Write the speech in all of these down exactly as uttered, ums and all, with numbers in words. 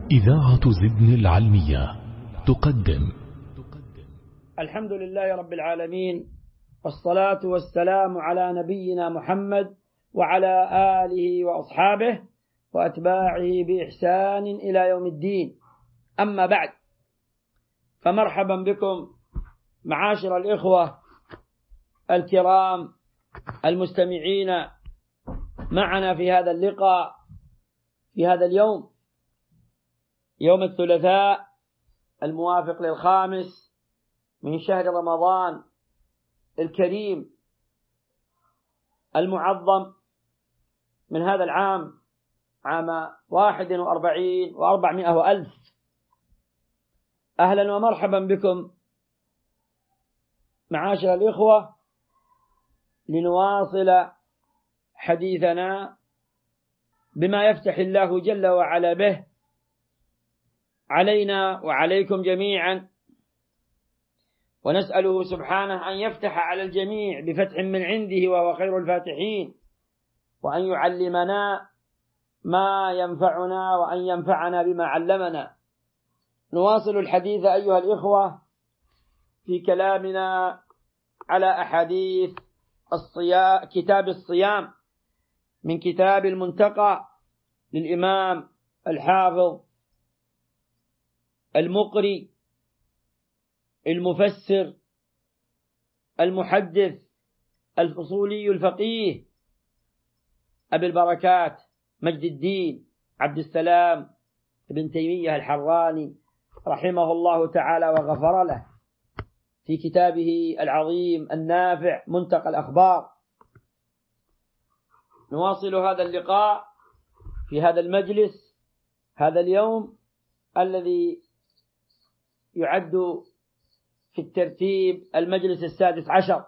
إذاعة زدن العلمية تقدم. الحمد لله رب العالمين، والصلاة والسلام على نبينا محمد وعلى آله وأصحابه وأتباعه بإحسان إلى يوم الدين. أما بعد، فمرحبا بكم معاشر الإخوة الكرام المستمعين معنا في هذا اللقاء في هذا اليوم، يوم الثلاثاء الموافق للخامس من شهر رمضان الكريم المعظم من هذا العام، عام واحد وأربعين وأربعمائة وألف. أهلا ومرحبا بكم معاشر الإخوة، لنواصل حديثنا بما يفتح الله جل وعلا به علينا وعليكم جميعا، ونسأله سبحانه أن يفتح على الجميع بفتح من عنده وهو خير الفاتحين، وأن يعلمنا ما ينفعنا وأن ينفعنا بما علمنا. نواصل الحديث أيها الإخوة في كلامنا على أحاديث الصيام، كتاب الصيام من كتاب المنتقى للإمام الحافظ المقري المفسر المحدث الأصولي الفقيه أبي البركات مجد الدين عبد السلام ابن تيمية الحراني رحمه الله تعالى وغفر له، في كتابه العظيم النافع منتقى الأخبار. نواصل هذا اللقاء في هذا المجلس هذا اليوم الذي يعد في الترتيب المجلس السادس عشر،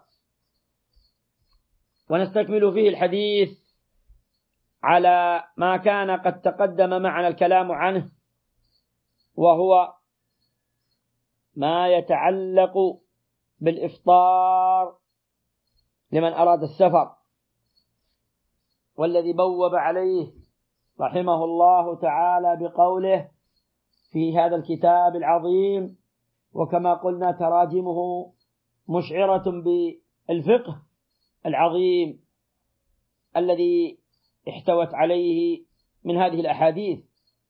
ونستكمل فيه الحديث على ما كان قد تقدم معنا الكلام عنه، وهو ما يتعلق بالإفطار لمن أراد السفر، والذي بوب عليه رحمه الله تعالى بقوله في هذا الكتاب العظيم، وكما قلنا تراجمه مشعرة بالفقه العظيم الذي احتوت عليه من هذه الأحاديث.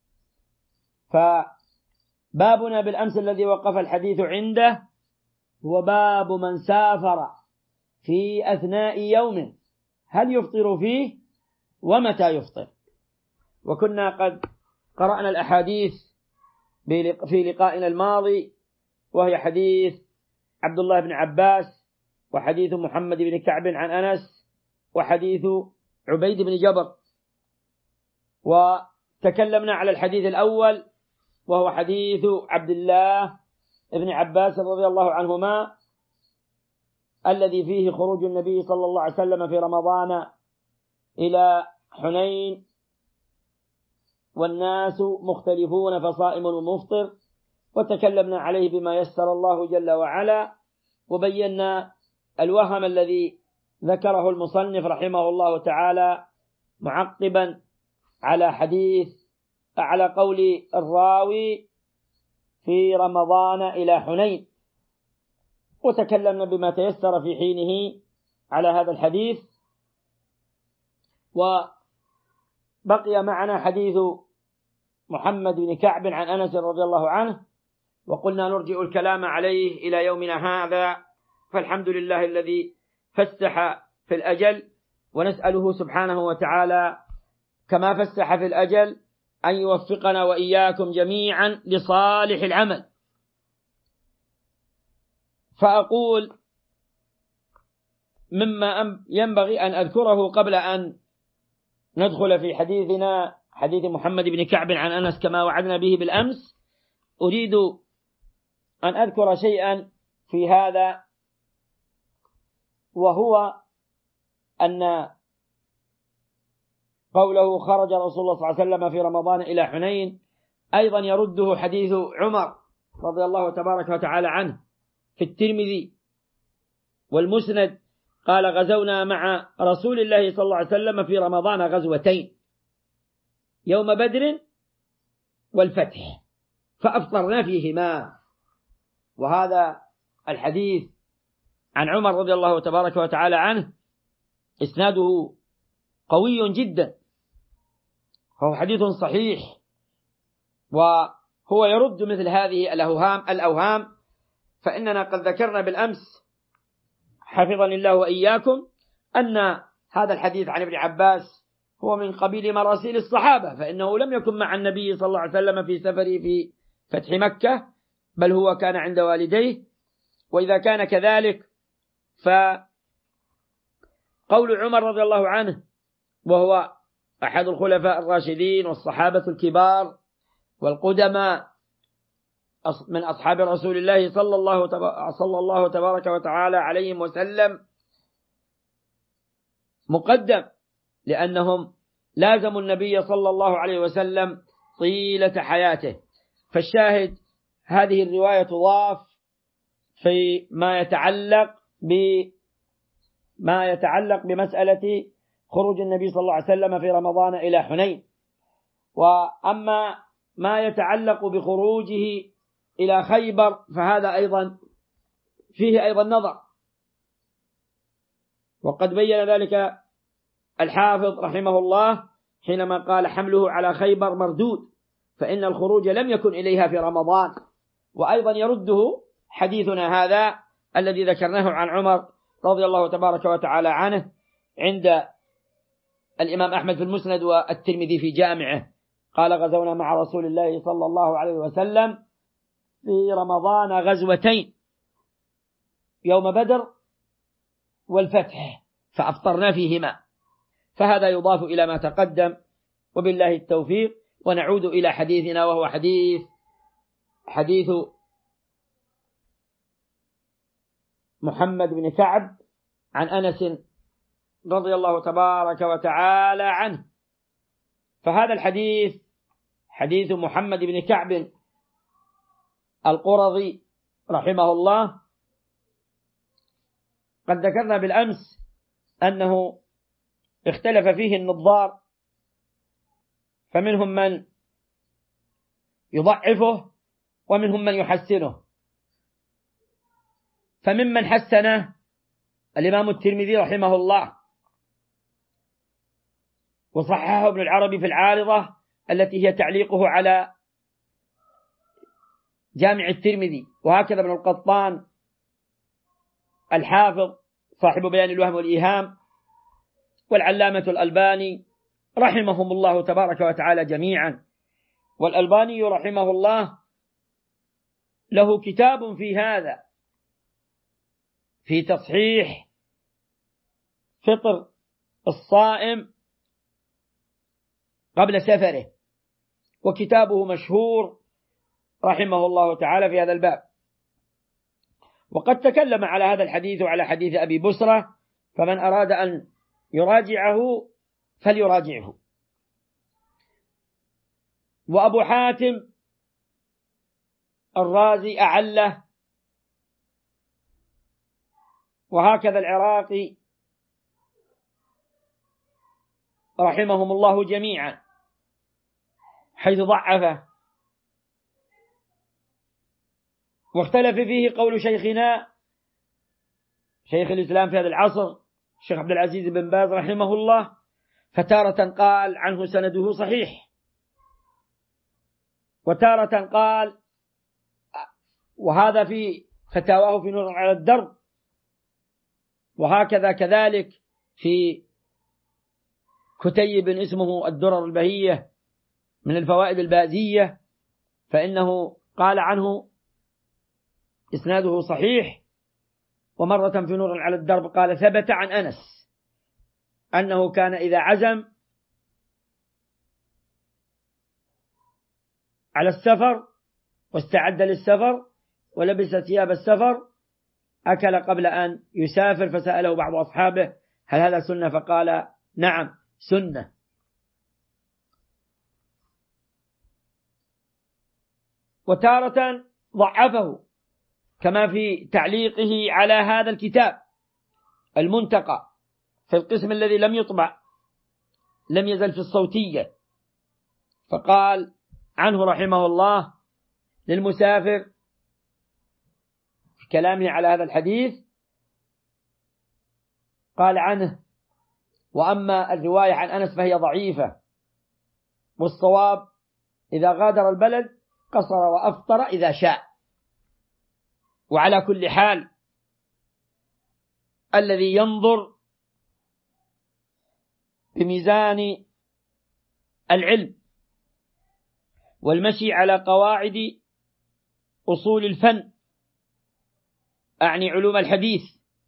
فبابنا بالأمس الذي وقف الحديث عنده هو باب من سافر في أثناء يوم هل يفطر فيه ومتى يفطر. وكنا قد قرأنا الأحاديث في لقائنا الماضي، وهي حديث عبد الله بن عباس، وحديث محمد بن كعب عن أنس، وحديث عبيد بن جبر. وتكلمنا على الحديث الأول وهو حديث عبد الله بن عباس رضي الله عنهما، الذي فيه خروج النبي صلى الله عليه وسلم في رمضان إلى حنين والناس مختلفون فصائم ومفطر، وتكلمنا عليه بما يسر الله جل وعلا، وبينا الوهم الذي ذكره المصنف رحمه الله تعالى معقبا على حديث على قول الراوي في رمضان إلى حنين، وتكلمنا بما تيسر في حينه على هذا الحديث. وبقي معنا حديث محمد بن كعب عن أنس رضي الله عنه، وقلنا نرجئ الكلام عليه إلى يومنا هذا، فالحمد لله الذي فسح في الأجل، ونسأله سبحانه وتعالى كما فسح في الأجل أن يوفقنا وإياكم جميعا لصالح العمل. فأقول مما ينبغي أن أذكره قبل أن ندخل في حديثنا، حديث محمد بن كعب عن أنس كما وعدنا به بالأمس، أريد أن أذكر شيئا في هذا، وهو أن قوله خرج رسول الله صلى الله عليه وسلم في رمضان إلى حنين أيضا يرده حديث عمر رضي الله تبارك وتعالى عنه في الترمذي والمسند، قال غزونا مع رسول الله صلى الله عليه وسلم في رمضان غزوتين، يوم بدر والفتح فأفطرنا فيهما. وهذا الحديث عن عمر رضي الله تبارك وتعالى عنه إسناده قوي جدا، هو حديث صحيح، وهو يرد مثل هذه الأوهام الأوهام فإننا قد ذكرنا بالأمس حفظني الله وإياكم أن هذا الحديث عن ابن عباس هو من قبيل مراسيل الصحابة، فإنه لم يكن مع النبي صلى الله عليه وسلم في سفره في فتح مكة، بل هو كان عند والديه. وإذا كان كذلك فقول عمر رضي الله عنه وهو أحد الخلفاء الراشدين والصحابة الكبار والقدماء من أصحاب رسول الله صلى الله صلى الله تبارك وتعالى عليهم وسلم مقدم، لأنهم لازموا النبي صلى الله عليه وسلم طيلة حياته. فالشاهد هذه الرواية تضاف في ما يتعلق بما يتعلق بمسألة خروج النبي صلى الله عليه وسلم في رمضان إلى حنين. وأما ما يتعلق بخروجه إلى خيبر فهذا أيضا فيه أيضا نظر، وقد بين ذلك الحافظ رحمه الله حينما قال حمله على خيبر مردود، فإن الخروج لم يكن إليها في رمضان. وأيضا يرده حديثنا هذا الذي ذكرناه عن عمر رضي الله تبارك وتعالى عنه عند الإمام أحمد في المسند والترمذي في جامعه، قال غزونا مع رسول الله صلى الله عليه وسلم في رمضان غزوتين، يوم بدر والفتح، فأفطرنا فيهما. فهذا يضاف إلى ما تقدم، وبالله التوفيق. ونعود إلى حديثنا، وهو حديث حديث محمد بن كعب عن أنس رضي الله تبارك وتعالى عنه. فهذا الحديث حديث محمد بن كعب القرظي رحمه الله. قد ذكرنا بالأمس أنه اختلف فيه النظار، فمنهم من يضعفه ومنهم من يحسنه. فممن حسنه الإمام الترمذي رحمه الله، وصححه ابن العربي في العارضة التي هي تعليقه على جامع الترمذي، وهكذا ابن القطان الحافظ صاحب بيان الوهم والإيهام، والعلامة الألباني رحمهم الله تبارك وتعالى جميعا. والألباني رحمه الله له كتاب في هذا، في تصحيح فطر الصائم قبل سفره، وكتابه مشهور رحمه الله تعالى في هذا الباب. وقد تكلم على هذا الحديث وعلى حديث أبي بسرة، فمن أراد أن يراجعه فليراجعه. وأبو حاتم الرازي أعله، وهكذا العراقي رحمهم الله جميعا، حيث ضعفه. واختلف فيه قول شيخنا شيخ الإسلام في هذا العصر الشيخ عبد العزيز بن باز رحمه الله، فتارة قال عنه سنده صحيح، وتارة قال، وهذا في فتاواه في نور على الدرب، وهكذا كذلك في كتيب اسمه الدرر البهية من الفوائد البازية، فإنه قال عنه إسناده صحيح. ومرة في نور على الدرب قال ثبت عن أنس أنه كان إذا عزم على السفر واستعد للسفر ولبس ثياب السفر أكل قبل أن يسافر، فسأله بعض أصحابه هل هذا سنة؟ فقال نعم سنة. وتارة ضعفه كما في تعليقه على هذا الكتاب المنتقى في القسم الذي لم يطبع، لم يزل في الصوتية، فقال عنه رحمه الله للمسافر في كلامه على هذا الحديث قال عنه: وأما الرواية عن أنس فهي ضعيفة، والصواب إذا غادر البلد قصر وأفطر إذا شاء. وعلى كل حال الذي ينظر بميزان العلم والمشي على قواعد أصول الفن، أعني علوم الحديث،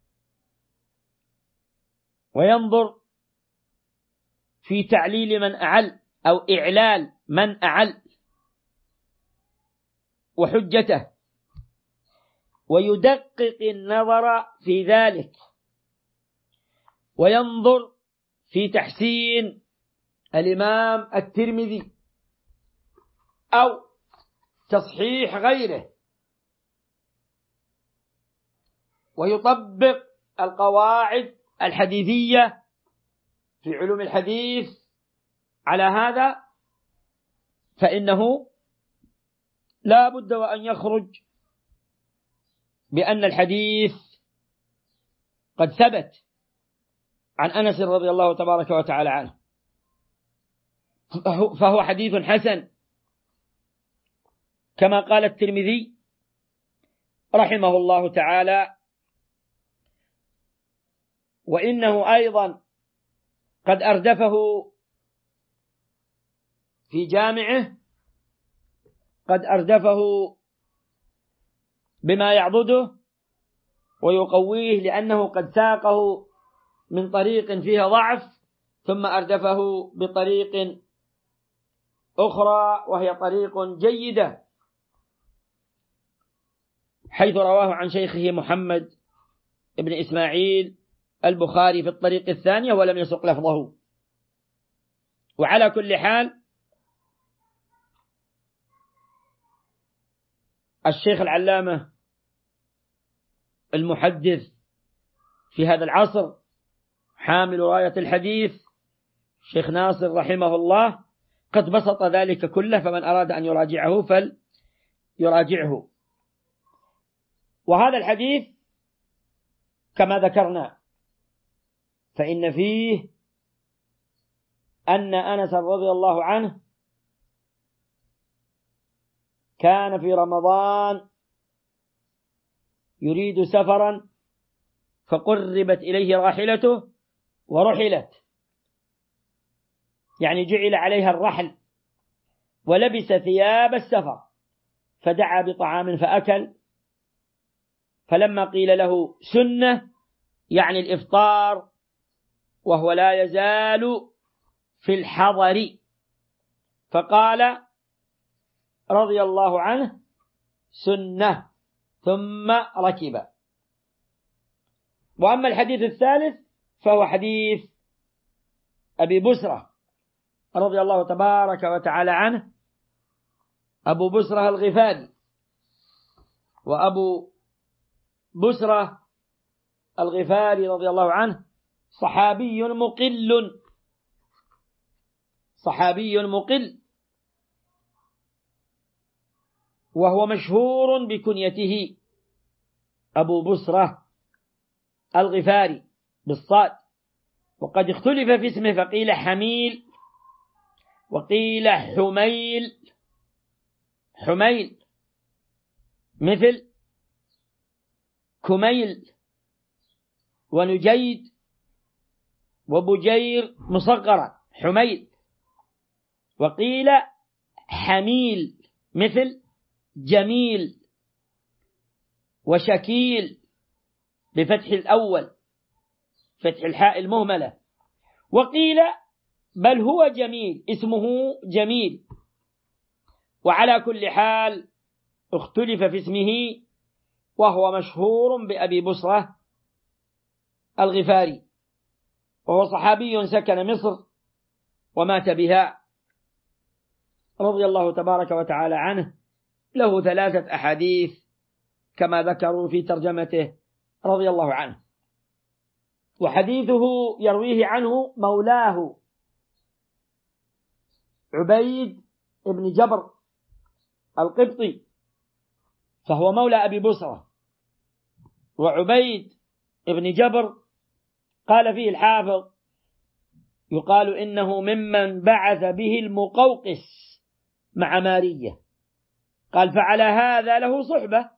وينظر في تعليل من أعل أو إعلال من أعل وحجته، ويدقق النظر في ذلك، وينظر في تحسين الإمام الترمذي أو تصحيح غيره، ويطبق القواعد الحديثية في علوم الحديث على هذا، فإنه لا بد وأن يخرج بأن الحديث قد ثبت عن أنس رضي الله تبارك وتعالى عنه، فهو حديث حسن كما قال الترمذي رحمه الله تعالى. وإنه أيضا قد أردفه في جامعه، قد أردفه بما يعضده ويقويه، لأنه قد ساقه من طريق فيها ضعف ثم أردفه بطريق أخرى وهي طريق جيدة، حيث رواه عن شيخه محمد بن إسماعيل البخاري في الطريق الثانية ولم يسق لفظه. وعلى كل حال الشيخ العلامة المحدث في هذا العصر حامل راية الحديث الشيخ ناصر رحمه الله قد بسط ذلك كله، فمن أراد أن يراجعه فليراجعه. وهذا الحديث كما ذكرنا فإن فيه أن أنس رضي الله عنه كان في رمضان يريد سفرا فقربت إليه راحلته ورحلت، يعني جعل عليها الرحل، ولبس ثياب السفر، فدعا بطعام فأكل، فلما قيل له سنة يعني الإفطار وهو لا يزال في الحضر، فقال رضي الله عنه سنة ثم ركب. وأما الحديث الثالث فهو حديث أبي بسرة رضي الله تبارك وتعالى عنه، أبو بسرة الغفاري. وأبو بسرة الغفاري رضي الله عنه صحابي مقل، صحابي مقل، وهو مشهور بكنيته أبو بسرة الغفاري بالصاد، وقد اختلف في اسمه، فقيل حميل وقيل حميل، حميل مثل كميل ونجيد وبجير مصغرا حميل، وقيل حميل مثل جميل وشكيل بفتح الأول فتح الحاء المهملة، وقيل بل هو جميل اسمه جميل. وعلى كل حال اختلف في اسمه، وهو مشهور بأبي بسرة الغفاري، وهو صحابي سكن مصر ومات بها رضي الله تبارك وتعالى عنه، له ثلاثة أحاديث كما ذكروا في ترجمته رضي الله عنه. وحديثه يرويه عنه مولاه عبيد بن جبر القبطي فهو مولى أبي بصرة. وعبيد بن جبر قال فيه الحافظ يقال إنه ممن بعث به المقوقس مع مارية، قال فعلى هذا له صحبة.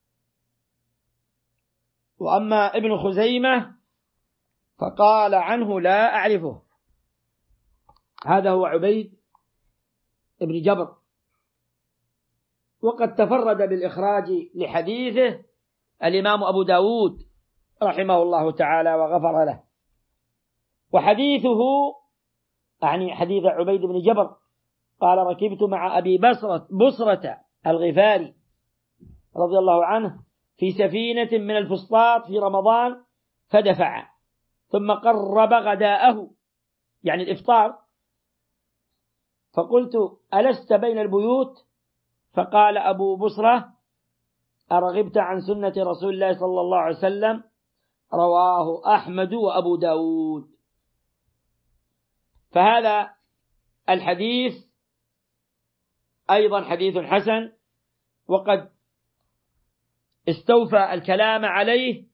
وأما ابن خزيمة فقال عنه لا أعرفه. هذا هو عبيد بن جبر. وقد تفرد بالإخراج لحديثه الإمام أبو داود رحمه الله تعالى وغفر له. وحديثه يعني حديث عبيد بن جبر قال ركبت مع أبي بصرة, بصرة الغفاري رضي الله عنه في سفينة من الفسطاط في رمضان فدفع، ثم قرب غداءه يعني الإفطار، فقلت ألست بين البيوت؟ فقال أبو بصرة أرغبت عن سنة رسول الله صلى الله عليه وسلم؟ رواه أحمد وأبو داود. فهذا الحديث أيضا حديث حسن، وقد استوفى الكلام عليه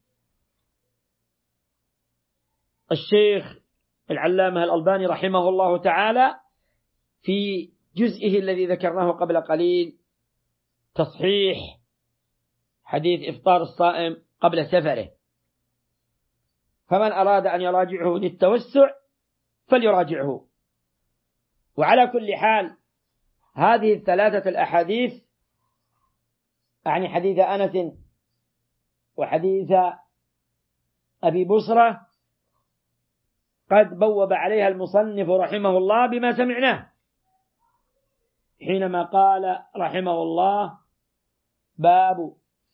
الشيخ العلامة الألباني رحمه الله تعالى في جزئه الذي ذكرناه قبل قليل، تصحيح حديث إفطار الصائم قبل سفره. فمن أراد أن يراجعه للتوسع فليراجعه. وعلى كل حال هذه الثلاثة الأحاديث يعني حديث أنس وحديث أبي بصرة قد بوب عليها المصنف رحمه الله بما سمعناه حينما قال رحمه الله باب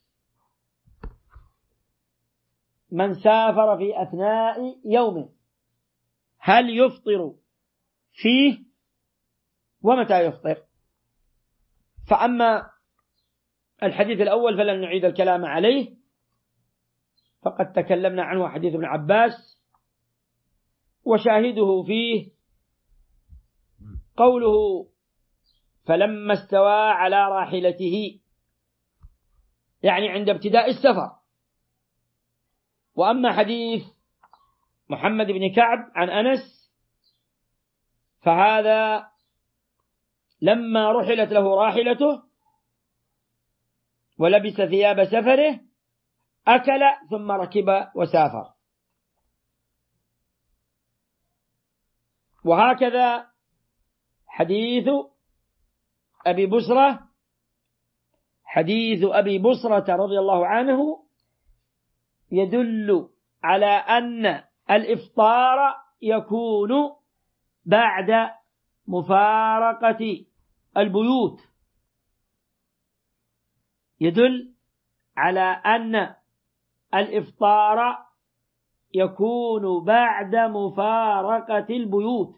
من سافر في أثناء يوم هل يفطر فيه ومتى يفطر. فأما الحديث الأول فلن نعيد الكلام عليه، فقد تكلمنا عنه حديث ابن عباس، وشاهده فيه قوله فلما استوى على راحلته يعني عند ابتداء السفر. وأما حديث محمد بن كعب عن أنس فهذا لما رحلت له راحلته ولبس ثياب سفره أكل ثم ركب وسافر. وهكذا حديث أبي بصرة حديث أبي بصرة رضي الله عنه يدل على أن الإفطار يكون بعد مفارقة البيوت، يدل على أن الإفطار يكون بعد مفارقة البيوت،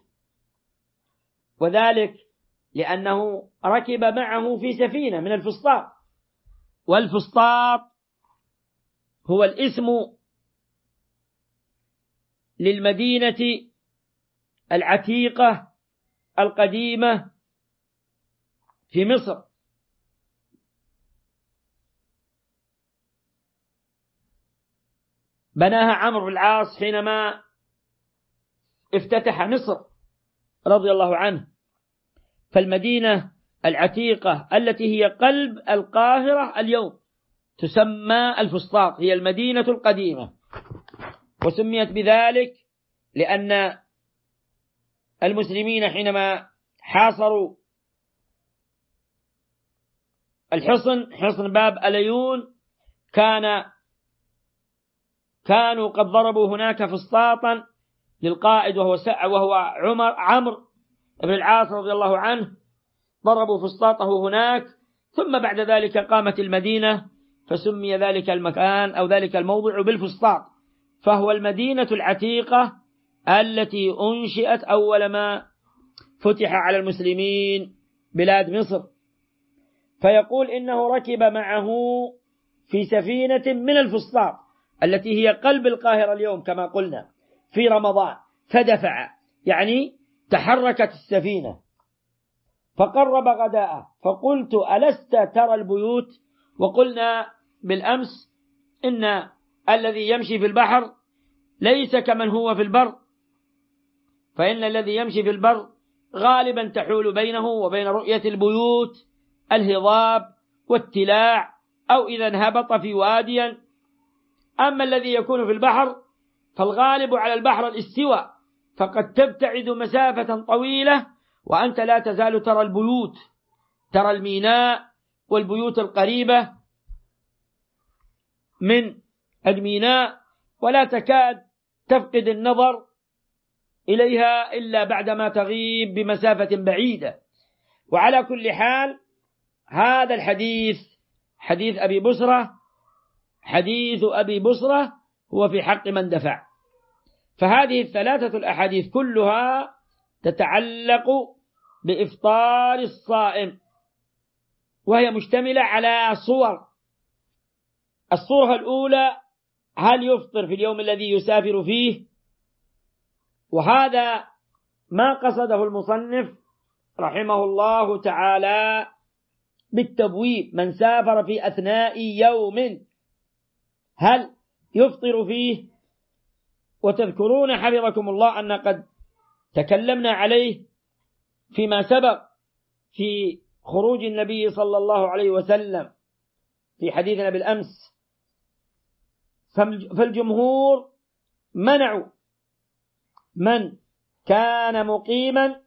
وذلك لأنه ركب معه في سفينة من الفسطاط، والفسطاط هو الاسم للمدينة العتيقة القديمة في مصر، بناها عمرو بن العاص حينما افتتح مصر رضي الله عنه. فالمدينة العتيقة التي هي قلب القاهرة اليوم تسمى الفسطاط، هي المدينة القديمة، وسميت بذلك لأن المسلمين حينما حاصروا الحصن حصن باب العيون كان كانوا قد ضربوا هناك فسطاطا للقائد وهو وهو عمر عمرو بن العاص رضي الله عنه، ضربوا فسطاطه هناك، ثم بعد ذلك قامت المدينة فسمي ذلك المكان أو ذلك الموضع بالفسطاط، فهو المدينة العتيقة التي أنشئت أول ما فتح على المسلمين بلاد مصر. فيقول إنه ركب معه في سفينة من الفسطاط التي هي قلب القاهرة اليوم كما قلنا في رمضان، فدفع يعني تحركت السفينة، فقرب غداءه، فقلت ألست ترى البيوت؟ وقلنا بالأمس إن الذي يمشي في البحر ليس كمن هو في البر، فإن الذي يمشي في البر غالبا تحول بينه وبين رؤية البيوت الهضاب والتلاع، أو إذا هبط في واديا. أما الذي يكون في البحر فالغالب على البحر الاستواء، فقد تبتعد مسافة طويلة وأنت لا تزال ترى البيوت، ترى الميناء والبيوت القريبة من الميناء، ولا تكاد تفقد النظر إليها إلا بعدما تغيب بمسافة بعيدة. وعلى كل حال هذا الحديث حديث أبي بصرة حديث أبي بصرة هو في حق من دفع. فهذه الثلاثة الأحاديث كلها تتعلق بإفطار الصائم، وهي مشتملة على صور. الصورة الأولى: هل يفطر في اليوم الذي يسافر فيه؟ وهذا ما قصده المصنف رحمه الله تعالى بالتبويب: من سافر في أثناء يوم هل يفطر فيه؟ وتذكرون حفظكم الله أن قد تكلمنا عليه فيما سبق في خروج النبي صلى الله عليه وسلم في حديثنا بالأمس. فالجمهور منعوا من كان مقيما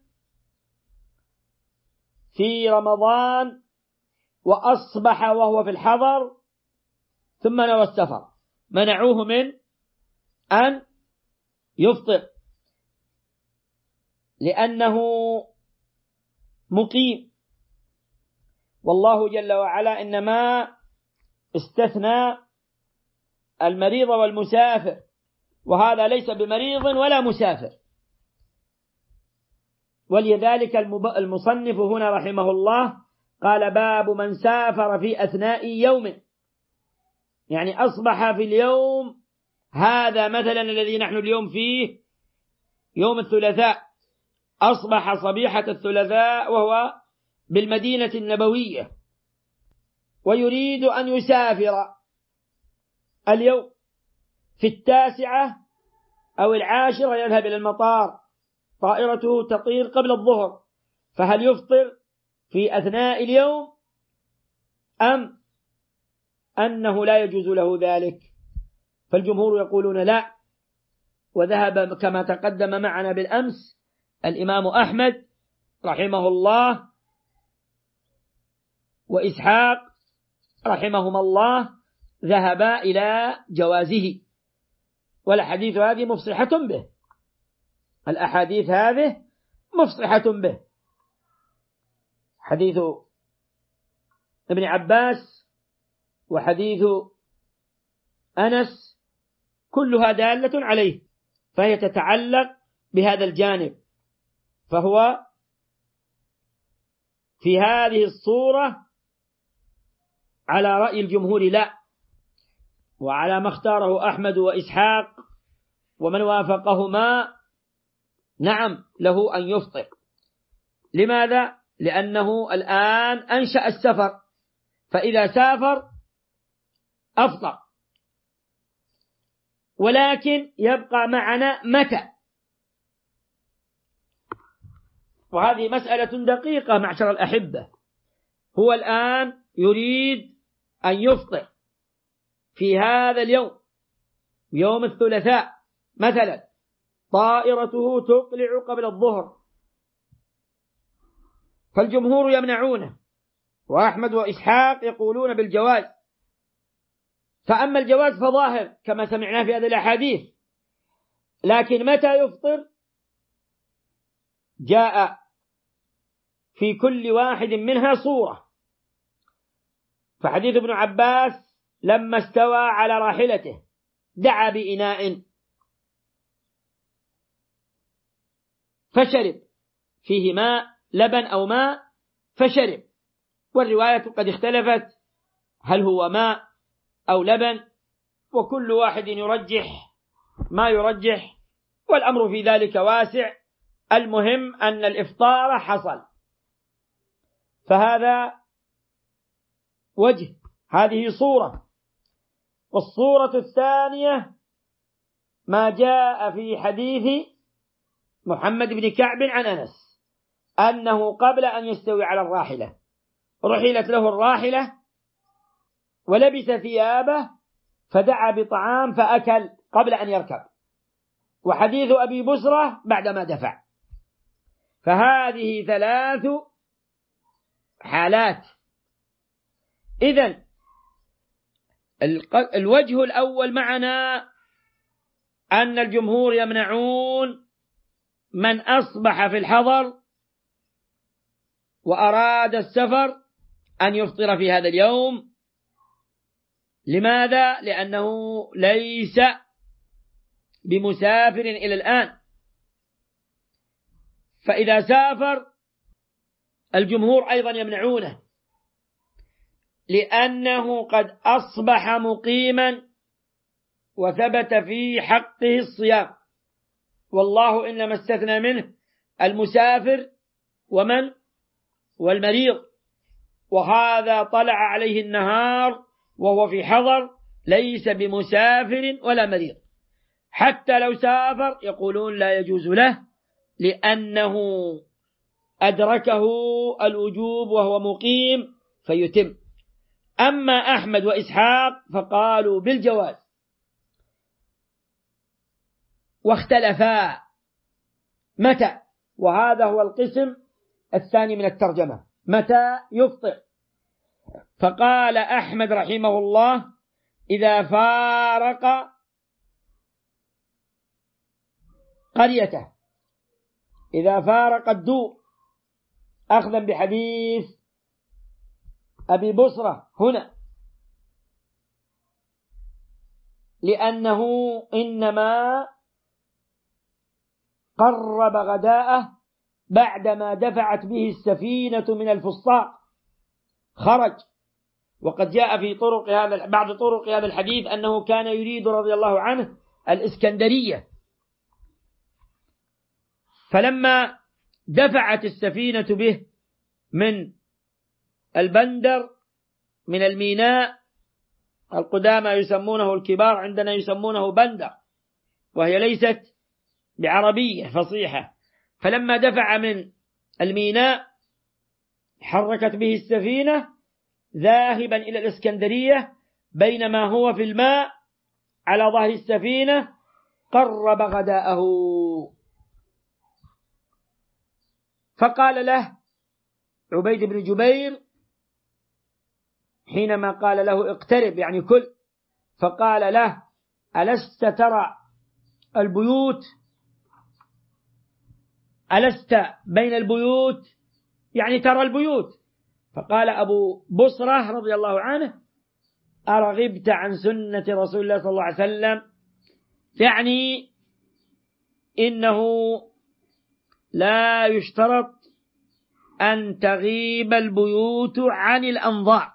في رمضان وأصبح وهو في الحضر ثم نوى السفر، منعوه من أن يفطر لأنه مقيم، والله جل وعلا إنما استثنى المريض والمسافر، وهذا ليس بمريض ولا مسافر. ولذلك المصنف هنا رحمه الله قال: باب من سافر في أثناء يوم، يعني أصبح في اليوم هذا مثلا الذي نحن اليوم فيه يوم الثلاثاء، أصبح صبيحة الثلاثاء وهو بالمدينة النبوية، ويريد أن يسافر اليوم في التاسعة أو العاشرة، يذهب إلى المطار، طائرته تطير قبل الظهر، فهل يفطر في أثناء اليوم أم أنه لا يجوز له ذلك؟ فالجمهور يقولون لا، وذهب كما تقدم معنا بالأمس الإمام أحمد رحمه الله وإسحاق رحمهما الله، ذهبا إلى جوازه، والأحاديث هذه مفصحة به، الأحاديث هذه مفصحة به. حديث ابن عباس وحديث أنس كلها دالة عليه، فهي تتعلق بهذا الجانب. فهو في هذه الصورة على رأي الجمهور لا، وعلى ما اختاره أحمد وإسحاق ومن وافقهما نعم له أن يفطر. لماذا؟ لأنه الآن أنشأ السفر، فإذا سافر أفطر، ولكن يبقى معنا متى؟ وهذه مسألة دقيقة معشر الأحبة. هو الآن يريد أن يفطر في هذا اليوم، يوم الثلاثاء مثلا، طائرته تقلع قبل الظهر، فالجمهور يمنعونه، وأحمد وإسحاق يقولون بالجواز. فأما الجواز فظاهر كما سمعنا في هذه الأحاديث، لكن متى يفطر جاء في كل واحد منها صورة. فحديث ابن عباس لما استوى على راحلته دعا بإناء فشرب فيه ماء، لبن أو ماء، فشرب، والرواية قد اختلفت هل هو ماء أو لبن، وكل واحد يرجح ما يرجح، والأمر في ذلك واسع. المهم أن الإفطار حصل، فهذا وجه، هذه صورة. والصورة الثانية ما جاء في حديث محمد بن كعب عن أنس أنه قبل أن يستوي على الراحلة رحلت له الراحلة ولبس ثيابه فدعا بطعام فأكل قبل أن يركب، وحديث أبي بسرة بعدما دفع. فهذه ثلاث حالات. إذن الوجه الأول معنا أن الجمهور يمنعون من أصبح في الحضر وأراد السفر أن يفطر في هذا اليوم. لماذا؟ لأنه ليس بمسافر إلى الآن، فإذا سافر الجمهور أيضا يمنعونه لأنه قد أصبح مقيما وثبت في حقه الصيام، والله إنما استثنى منه المسافر ومن والمريض، وهذا طلع عليه النهار وهو في حضر ليس بمسافر ولا مريض. حتى لو سافر يقولون لا يجوز له لأنه أدركه الوجوب وهو مقيم فيتم. أما أحمد وإسحاق فقالوا بالجواز، واختلفا متى، وهذا هو القسم الثاني من الترجمة، متى يفطر. فقال أحمد رحمه الله إذا فارق قريته، إذا فارق الدور، أخذا بحديث أبي بسرة هنا، لأنه إنما قرب غداءه بعدما دفعت به السفينة من الفسطاط خرج. وقد جاء في طرق هذا بعض طرق هذا الحديث أنه كان يريد رضي الله عنه الإسكندرية، فلما دفعت السفينة به من البندر من الميناء، القدامى يسمونه الكبار عندنا يسمونه بندر، وهي ليست بعربية فصيحة، فلما دفع من الميناء حركت به السفينة ذاهبا إلى الإسكندرية، بينما هو في الماء على ظهر السفينة قرب غداءه، فقال له عبيد بن جبير حينما قال له اقترب يعني كل، فقال له ألست ترى البيوت، ألست بين البيوت يعني ترى البيوت. فقال أبو بسرة رضي الله عنه أرغبت عن سنة رسول الله صلى الله عليه وسلم، يعني إنه لا يشترط أن تغيب البيوت عن الأنظار،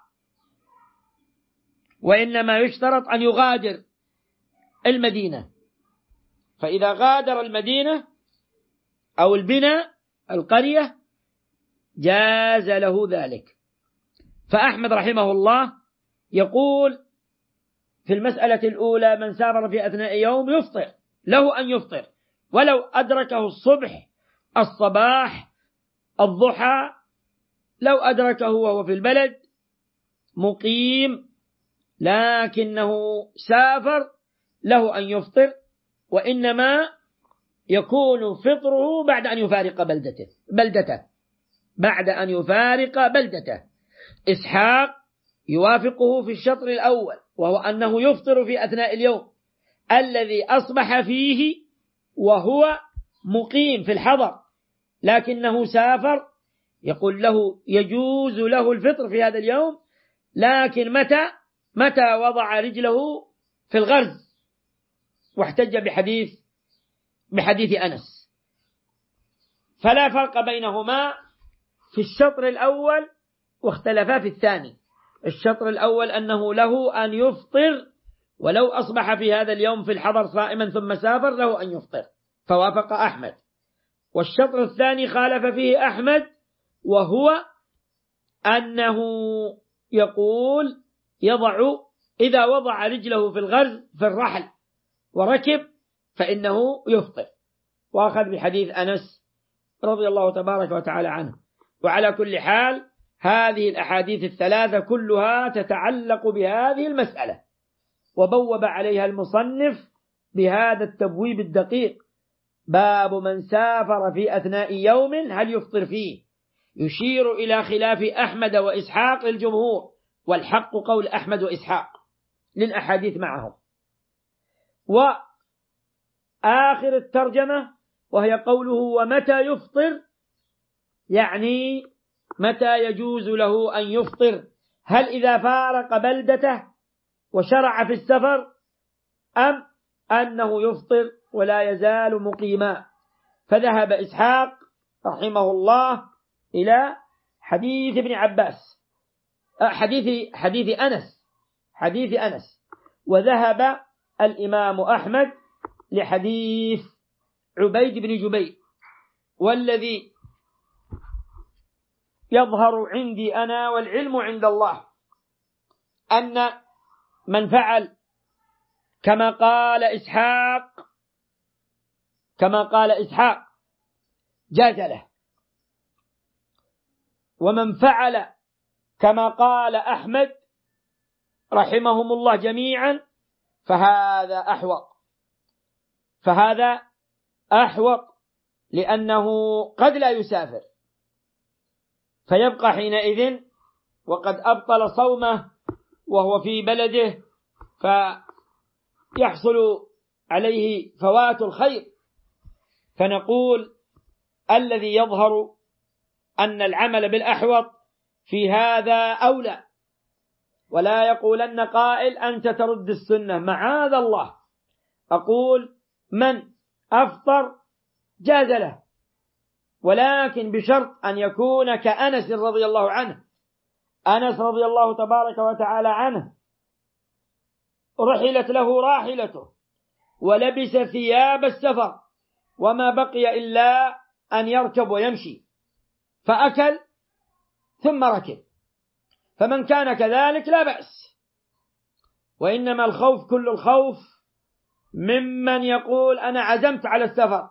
وإنما يشترط أن يغادر المدينة، فإذا غادر المدينة أو البناء القرية جاز له ذلك. فأحمد رحمه الله يقول في المسألة الأولى من سافر في أثناء يوم يفطر، له أن يفطر ولو أدركه الصبح الصباح الضحى، لو أدركه وهو في البلد مقيم لكنه سافر له أن يفطر، وإنما يكون فطره بعد أن يفارق بلدته بلدته بعد أن يفارق بلدته. إسحاق يوافقه في الشطر الأول، وهو أنه يفطر في أثناء اليوم الذي أصبح فيه وهو مقيم في الحضر لكنه سافر، يقول له يجوز له الفطر في هذا اليوم، لكن متى متى وضع رجله في الغرز، واحتج بحديث بحديث أنس. فلا فرق بينهما في الشطر الأول، واختلفا في الثاني. الشطر الأول أنه له أن يفطر ولو أصبح في هذا اليوم في الحضر صائما ثم سافر له أن يفطر، فوافق أحمد. والشطر الثاني خالف فيه أحمد، وهو أنه يقول يضع إذا وضع رجله في الغرز في الرحل وركب فإنه يفطر، وأخذ بحديث أنس رضي الله تبارك وتعالى عنه. وعلى كل حال هذه الأحاديث الثلاثة كلها تتعلق بهذه المسألة، وبوب عليها المصنف بهذا التبويب الدقيق: باب من سافر في أثناء يوم هل يفطر فيه، يشير إلى خلاف أحمد وإسحاق للجمهور، والحق قول أحمد وإسحاق للأحاديث معهم. وآخر الترجمة وهي قوله ومتى يفطر، يعني متى يجوز له أن يفطر، هل إذا فارق بلدته وشرع في السفر، أم أنه يفطر ولا يزال مقيما. فذهب إسحاق رحمه الله إلى حديث ابن عباس حديث حديث أنس حديث أنس وذهب الإمام أحمد لحديث عبيد بن جبير. والذي يظهر عندي أنا والعلم عند الله أن من فعل كما قال إسحاق كما قال إسحاق جاز له، ومن فعل كما قال أحمد رحمهم الله جميعا فهذا أحوط فهذا أحوط لأنه قد لا يسافر فيبقى حينئذ وقد أبطل صومه وهو في بلده، فيحصل عليه فوات الخير. فنقول الذي يظهر أن العمل بالأحوط في هذا أولى، ولا يقولن قائل أنت ترد السنة، معاذ الله. أقول من أفطر جاز له، ولكن بشرط أن يكون كأنس رضي الله عنه. أنس رضي الله تبارك وتعالى عنه رحلت له راحلته ولبس ثياب السفر وما بقي إلا أن يركب ويمشي، فأكل ثم ركب، فمن كان كذلك لا بأس. وإنما الخوف كل الخوف ممن يقول أنا عزمت على السفر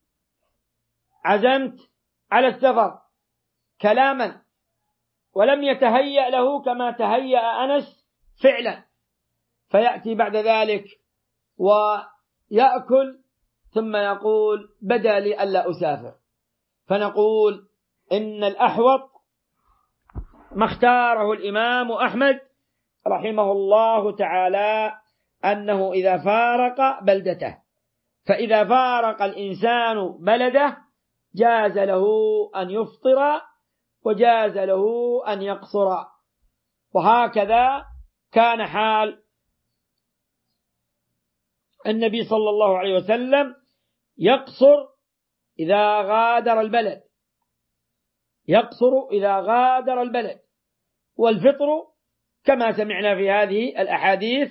عزمت على السفر كلاما ولم يتهيأ له كما تهيأ أنس فعلا، فيأتي بعد ذلك ويأكل ثم يقول بدا لي ألا أسافر. فنقول إن الأحوط ما اختاره الإمام أحمد رحمه الله تعالى أنه إذا فارق بلدته، فإذا فارق الإنسان بلده جاز له أن يفطر وجاز له أن يقصر. وهكذا كان حال النبي صلى الله عليه وسلم، يقصر إذا غادر البلد يقصر إذا غادر البلد والفطر كما سمعنا في هذه الأحاديث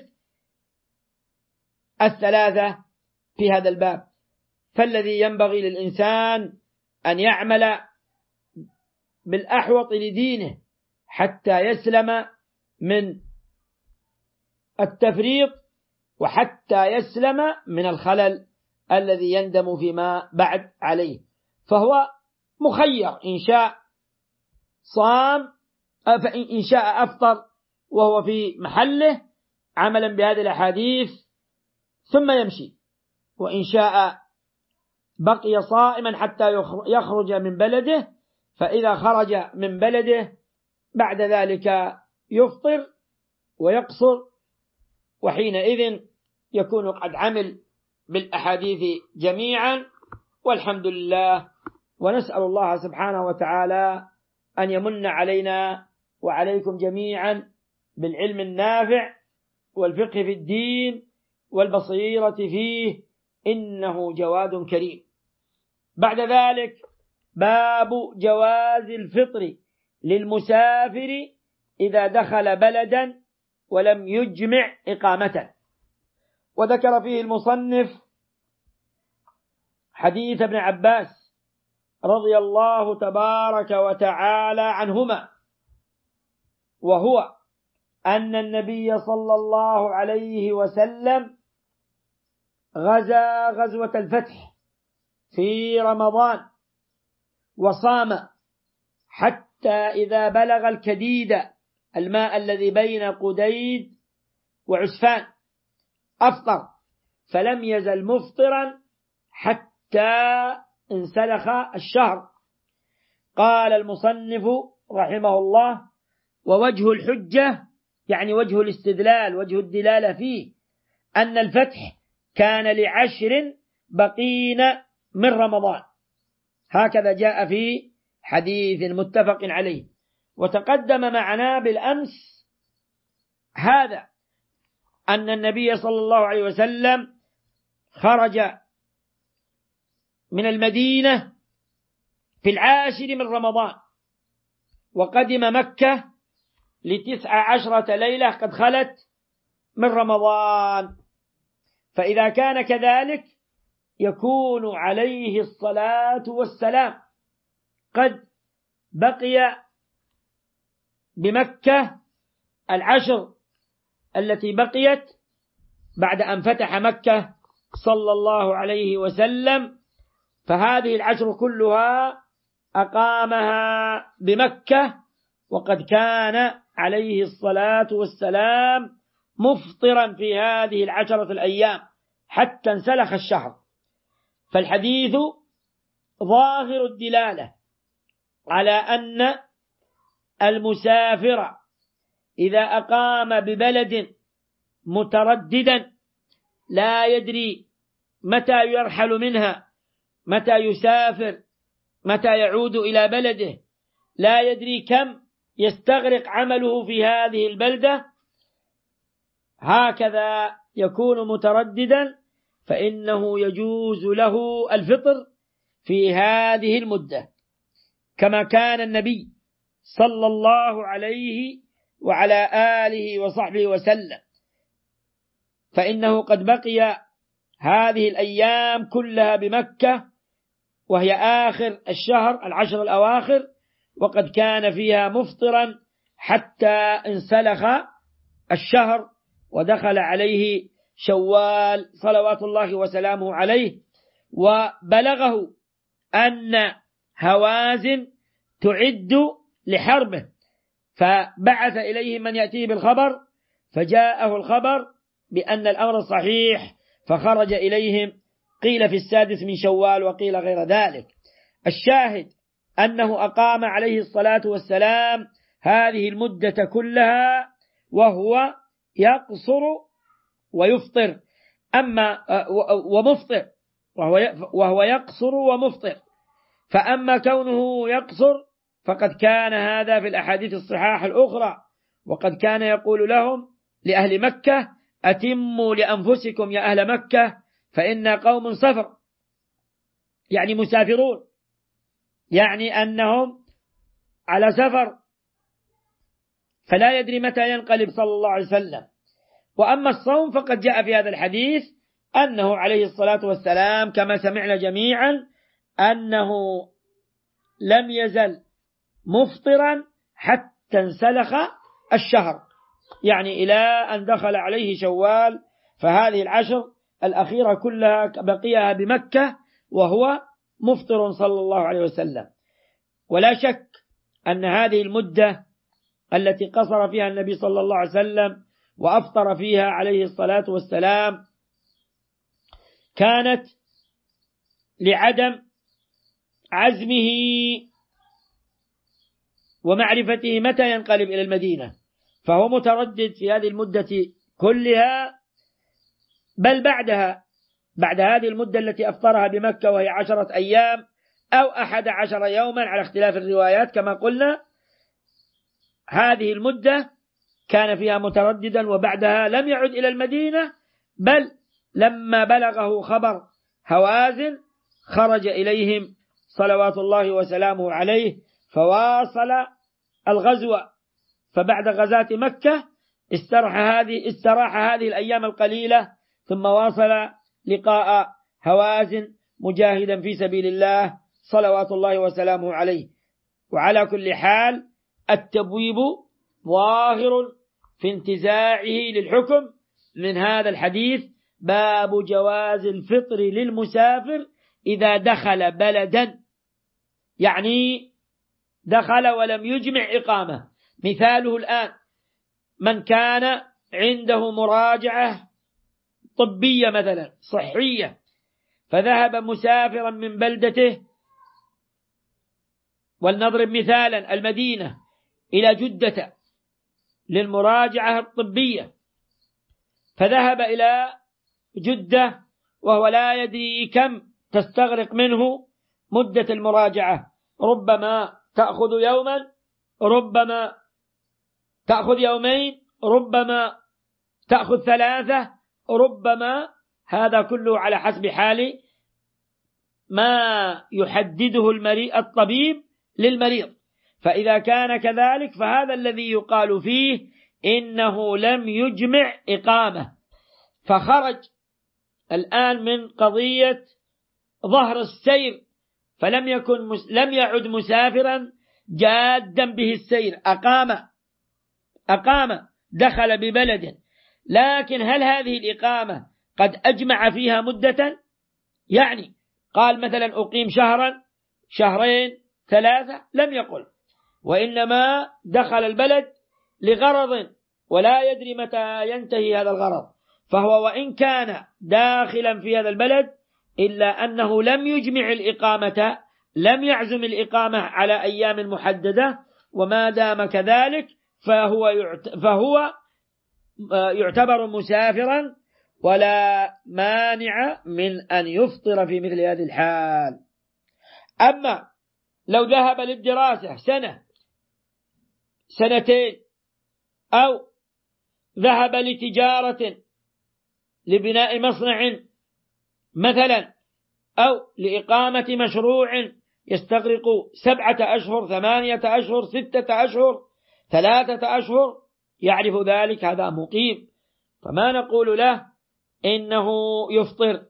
الثلاثة في هذا الباب. فالذي ينبغي للإنسان أن يعمل بالأحوط لدينه حتى يسلم من التفريط وحتى يسلم من الخلل الذي يندم فيما بعد عليه. فهو مخير، إن شاء صام فإن شاء أفطر وهو في محله عملا بهذه الأحاديث ثم يمشي، وإن شاء بقي صائما حتى يخرج من بلده، فإذا خرج من بلده بعد ذلك يفطر ويقصر، وحينئذ يكون قد عمل بالأحاديث جميعا. والحمد لله، ونسأل الله سبحانه وتعالى أن يمن علينا وعليكم جميعا بالعلم النافع والفقه في الدين والبصيرة فيه، إنه جواد كريم. بعد ذلك باب جواز الفطر للمسافر إذا دخل بلدا ولم يجمع إقامة. وذكر فيه المصنف حديث ابن عباس رضي الله تبارك وتعالى عنهما وهو أن النبي صلى الله عليه وسلم غزا غزوة الفتح في رمضان وصام حتى إذا بلغ الكديد الماء الذي بين قديد وعسفان أفطر، فلم يزل مفطرا حتى انسلخ الشهر. قال المصنف رحمه الله: ووجه الحجة يعني وجه الاستدلال، وجه الدلالة فيه أن الفتح كان لعشر بقين من رمضان، هكذا جاء في حديث متفق عليه. وتقدم معنا بالأمس هذا أن النبي صلى الله عليه وسلم خرج من المدينة في العاشر من رمضان، وقدم مكة لتسع عشرة ليلة قد خلت من رمضان. فإذا كان كذلك يكون عليه الصلاة والسلام قد بقي بمكة العشر التي بقيت بعد أن فتح مكة صلى الله عليه وسلم، فهذه العشر كلها أقامها بمكة، وقد كان عليه الصلاة والسلام مفطرا في هذه العشرة الأيام حتى انسلخ الشهر. فالحديث ظاهر الدلالة على أن المسافر إذا أقام ببلد مترددا لا يدري متى يرحل منها، متى يسافر، متى يعود إلى بلده، لا يدري كم يستغرق عمله في هذه البلدة، هكذا يكون مترددا، فإنه يجوز له الفطر في هذه المدة، كما كان النبي صلى الله عليه وعلى آله وصحبه وسلم، فإنه قد بقي هذه الأيام كلها بمكة، وهي آخر الشهر العشر الأواخر، وقد كان فيها مفطرا حتى انسلخ الشهر ودخل عليه شوال صلوات الله وسلامه عليه. وبلغه أن هوازن تعد لحربه، فبعث إليه من يأتيه بالخبر، فجاءه الخبر بأن الأمر صحيح، فخرج إليهم، قيل في السادس من شوال وقيل غير ذلك. الشاهد أنه أقام عليه الصلاة والسلام هذه المدة كلها وهو يقصر ويفطر، أما ومفطر، وهو وهو يقصر ومفطر. فأما كونه يقصر فقد كان هذا في الأحاديث الصحاح الأخرى، وقد كان يقول لهم لأهل مكة: أتموا لأنفسكم يا أهل مكة فإنا قوم سفر، يعني مسافرون، يعني أنهم على سفر، فلا يدري متى ينقلب صلى الله عليه وسلم. وأما الصوم فقد جاء في هذا الحديث أنه عليه الصلاة والسلام كما سمعنا جميعا أنه لم يزل مفطرا حتى انسلخ الشهر، يعني إلى أن دخل عليه شوال، فهذه العشر الأخيرة كلها بقيها بمكة وهو مفطر صلى الله عليه وسلم. ولا شك أن هذه المدة التي قصر فيها النبي صلى الله عليه وسلم وأفطر فيها عليه الصلاة والسلام كانت لعدم عزمه ومعرفته متى ينقلب إلى المدينة، فهو متردد في هذه المدة كلها، بل بعدها، بعد هذه المدة التي أفطرها بمكة وهي عشرة أيام أو أحد عشر يوما على اختلاف الروايات كما قلنا، هذه المدة كان فيها مترددا، وبعدها لم يعد إلى المدينة، بل لما بلغه خبر هوازن خرج إليهم صلوات الله وسلامه عليه فواصل الغزو. فبعد غزاة مكة استراح هذه استراح هذه الأيام القليلة، ثم واصل لقاء هوازن مجاهدا في سبيل الله صلوات الله وسلامه عليه. وعلى كل حال التبويب ظاهر في انتزاعه للحكم من هذا الحديث. باب جواز الفطر للمسافر إذا دخل بلدا، يعني دخل ولم يجمع إقامة. مثاله الآن من كان عنده مراجعة طبية مثلا صحية، فذهب مسافرا من بلدته، ولنضرب مثالا المدينة إلى جدة للمراجعة الطبية، فذهب إلى جدة وهو لا يدري كم تستغرق منه مدة المراجعة، ربما تأخذ يوما، ربما تأخذ يومين، ربما تأخذ ثلاثة، ربما، هذا كله على حسب حال ما يحدده المريض الطبيب للمريض. فإذا كان كذلك فهذا الذي يقال فيه إنه لم يجمع إقامة، فخرج الآن من قضية ظهر السير، فلم يكن لم يعد مسافرا جادا به السير، أقام أقام دخل ببلد، لكن هل هذه الإقامة قد أجمع فيها مدة؟ يعني قال مثلا أقيم شهرا، شهرين، ثلاثة، لم يقل، وإنما دخل البلد لغرض ولا يدري متى ينتهي هذا الغرض، فهو وإن كان داخلا في هذا البلد إلا أنه لم يجمع الإقامة، لم يعزم الإقامة على أيام محددة، وما دام كذلك فهو فهو يعتبر مسافرا ولا مانع من أن يفطر في مثل هذه الحال. أما لو ذهب للدراسة سنة سنتين، أو ذهب لتجارة لبناء مصنع مثلا، أو لإقامة مشروع يستغرق سبعة أشهر، ثمانية أشهر، ستة أشهر، ثلاثة أشهر، يعرف ذلك، هذا مقيم، فما نقول له إنه يفطر،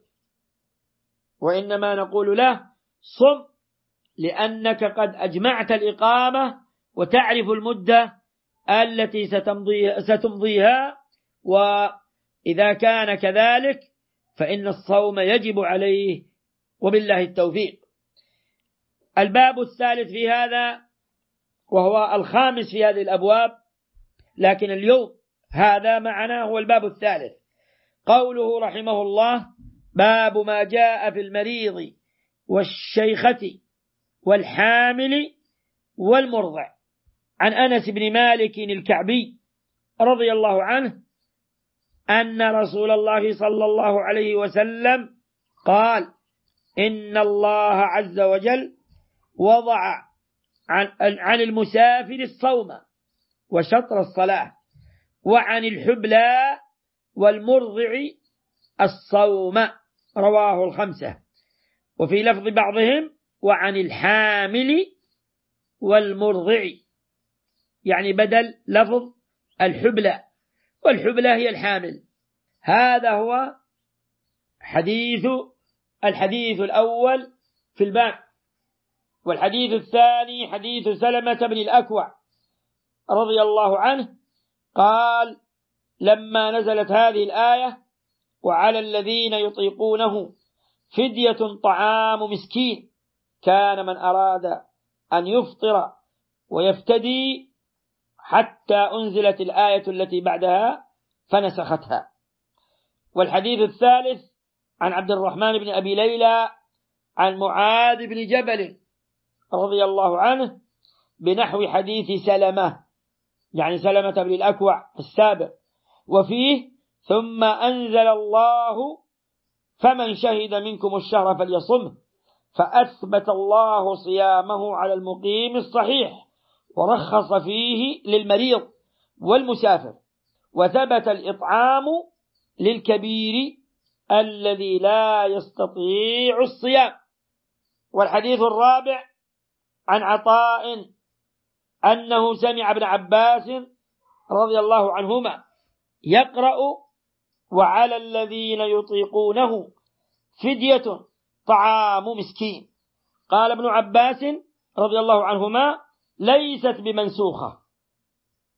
وإنما نقول له صم، لأنك قد أجمعت الإقامة وتعرف المدة التي ستمضيها، وإذا كان كذلك فإن الصوم يجب عليه، وبالله التوفيق. الباب الثالث في هذا وهو الخامس في هذه الأبواب، لكن اليوم هذا معنا هو الباب الثالث. قوله رحمه الله: باب ما جاء في المريض والشيخة والحامل والمرضع. عن أنس بن مالك الكعبي رضي الله عنه أن رسول الله صلى الله عليه وسلم قال: إن الله عز وجل وضع عن, عن المسافر الصوم وشطر الصلاة، وعن الحبلى والمرضع الصوم، رواه الخمسة. وفي لفظ بعضهم: وعن الحامل والمرضع، يعني بدل لفظ الحبلى، والحبلى هي الحامل. هذا هو حديث الحديث الأول في الباب. والحديث الثاني حديث سلمة بن الأكوع رضي الله عنه قال: لما نزلت هذه الآية: وعلى الذين يطيقونه فدية طعام مسكين، كان من أراد أن يفطر ويفتدي حتى أنزلت الآية التي بعدها فنسختها. والحديث الثالث عن عبد الرحمن بن أبي ليلى عن معاذ بن جبل رضي الله عنه بنحو حديث سلمة، يعني سلمة بن الأكوع السابق، وفيه: ثم أنزل الله: فمن شهد منكم الشهر فليصمه، فأثبت الله صيامه على المقيم الصحيح، ورخص فيه للمريض والمسافر، وثبت الإطعام للكبير الذي لا يستطيع الصيام. والحديث الرابع عن عطاء أنه سمع ابن عباس رضي الله عنهما يقرأ: وعلى الذين يطيقونه فدية طعام مسكين. قال ابن عباس رضي الله عنهما: ليست بمنسوخة،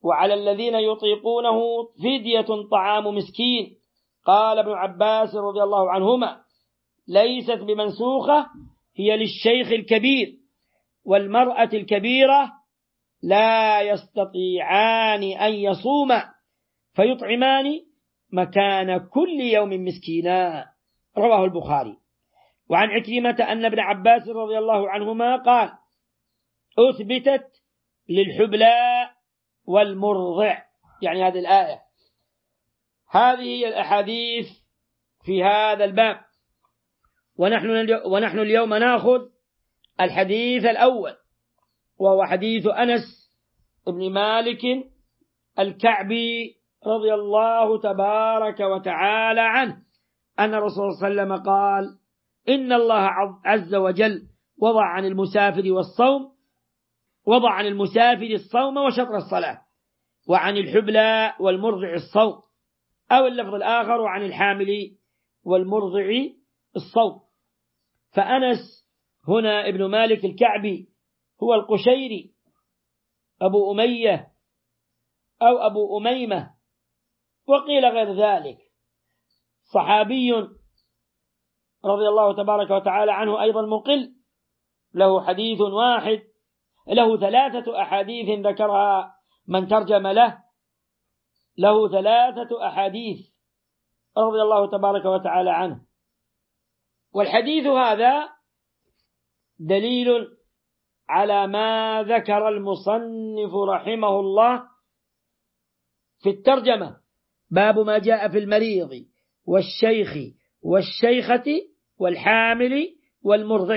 وعلى الذين يطيقونه فدية طعام مسكين. قال ابن عباس رضي الله عنهما: ليست بمنسوخة، هي للشيخ الكبير والمرأة الكبيرة لا يستطيعان أن يصوما فيطعمان مكان كل يوم مسكينا. رواه البخاري. وعن عكرمة أن ابن عباس رضي الله عنهما قال: أثبتت للحبلى والمرضع، يعني هذه الآية. هذه هي الأحاديث في هذا الباب. ونحن ونحن اليوم نأخذ الحديث الأول، وهو حديث أنس بن مالك الكعبي رضي الله تبارك وتعالى عنه أن الرسول صلى الله عليه وسلم قال: إن الله عز وجل وضع عن المسافر والصوم وضع عن المسافر الصوم وشطر الصلاة، وعن الحبلى والمرضع الصوم، أو اللفظ الآخر وعن الحامل والمرضع الصوم. فأنس هنا ابن مالك الكعبي هو القشيري أبو أمية أو أبو أميمة، وقيل غير ذلك، صحابي رضي الله تبارك وتعالى عنه أيضا مقل، له حديث واحد، له ثلاثة أحاديث ذكرها من ترجم له، له ثلاثة أحاديث رضي الله تبارك وتعالى عنه. والحديث هذا دليل على ما ذكر المصنف رحمه الله في الترجمة: باب ما جاء في المريض والشيخ والشيخة والحامل والمرضع.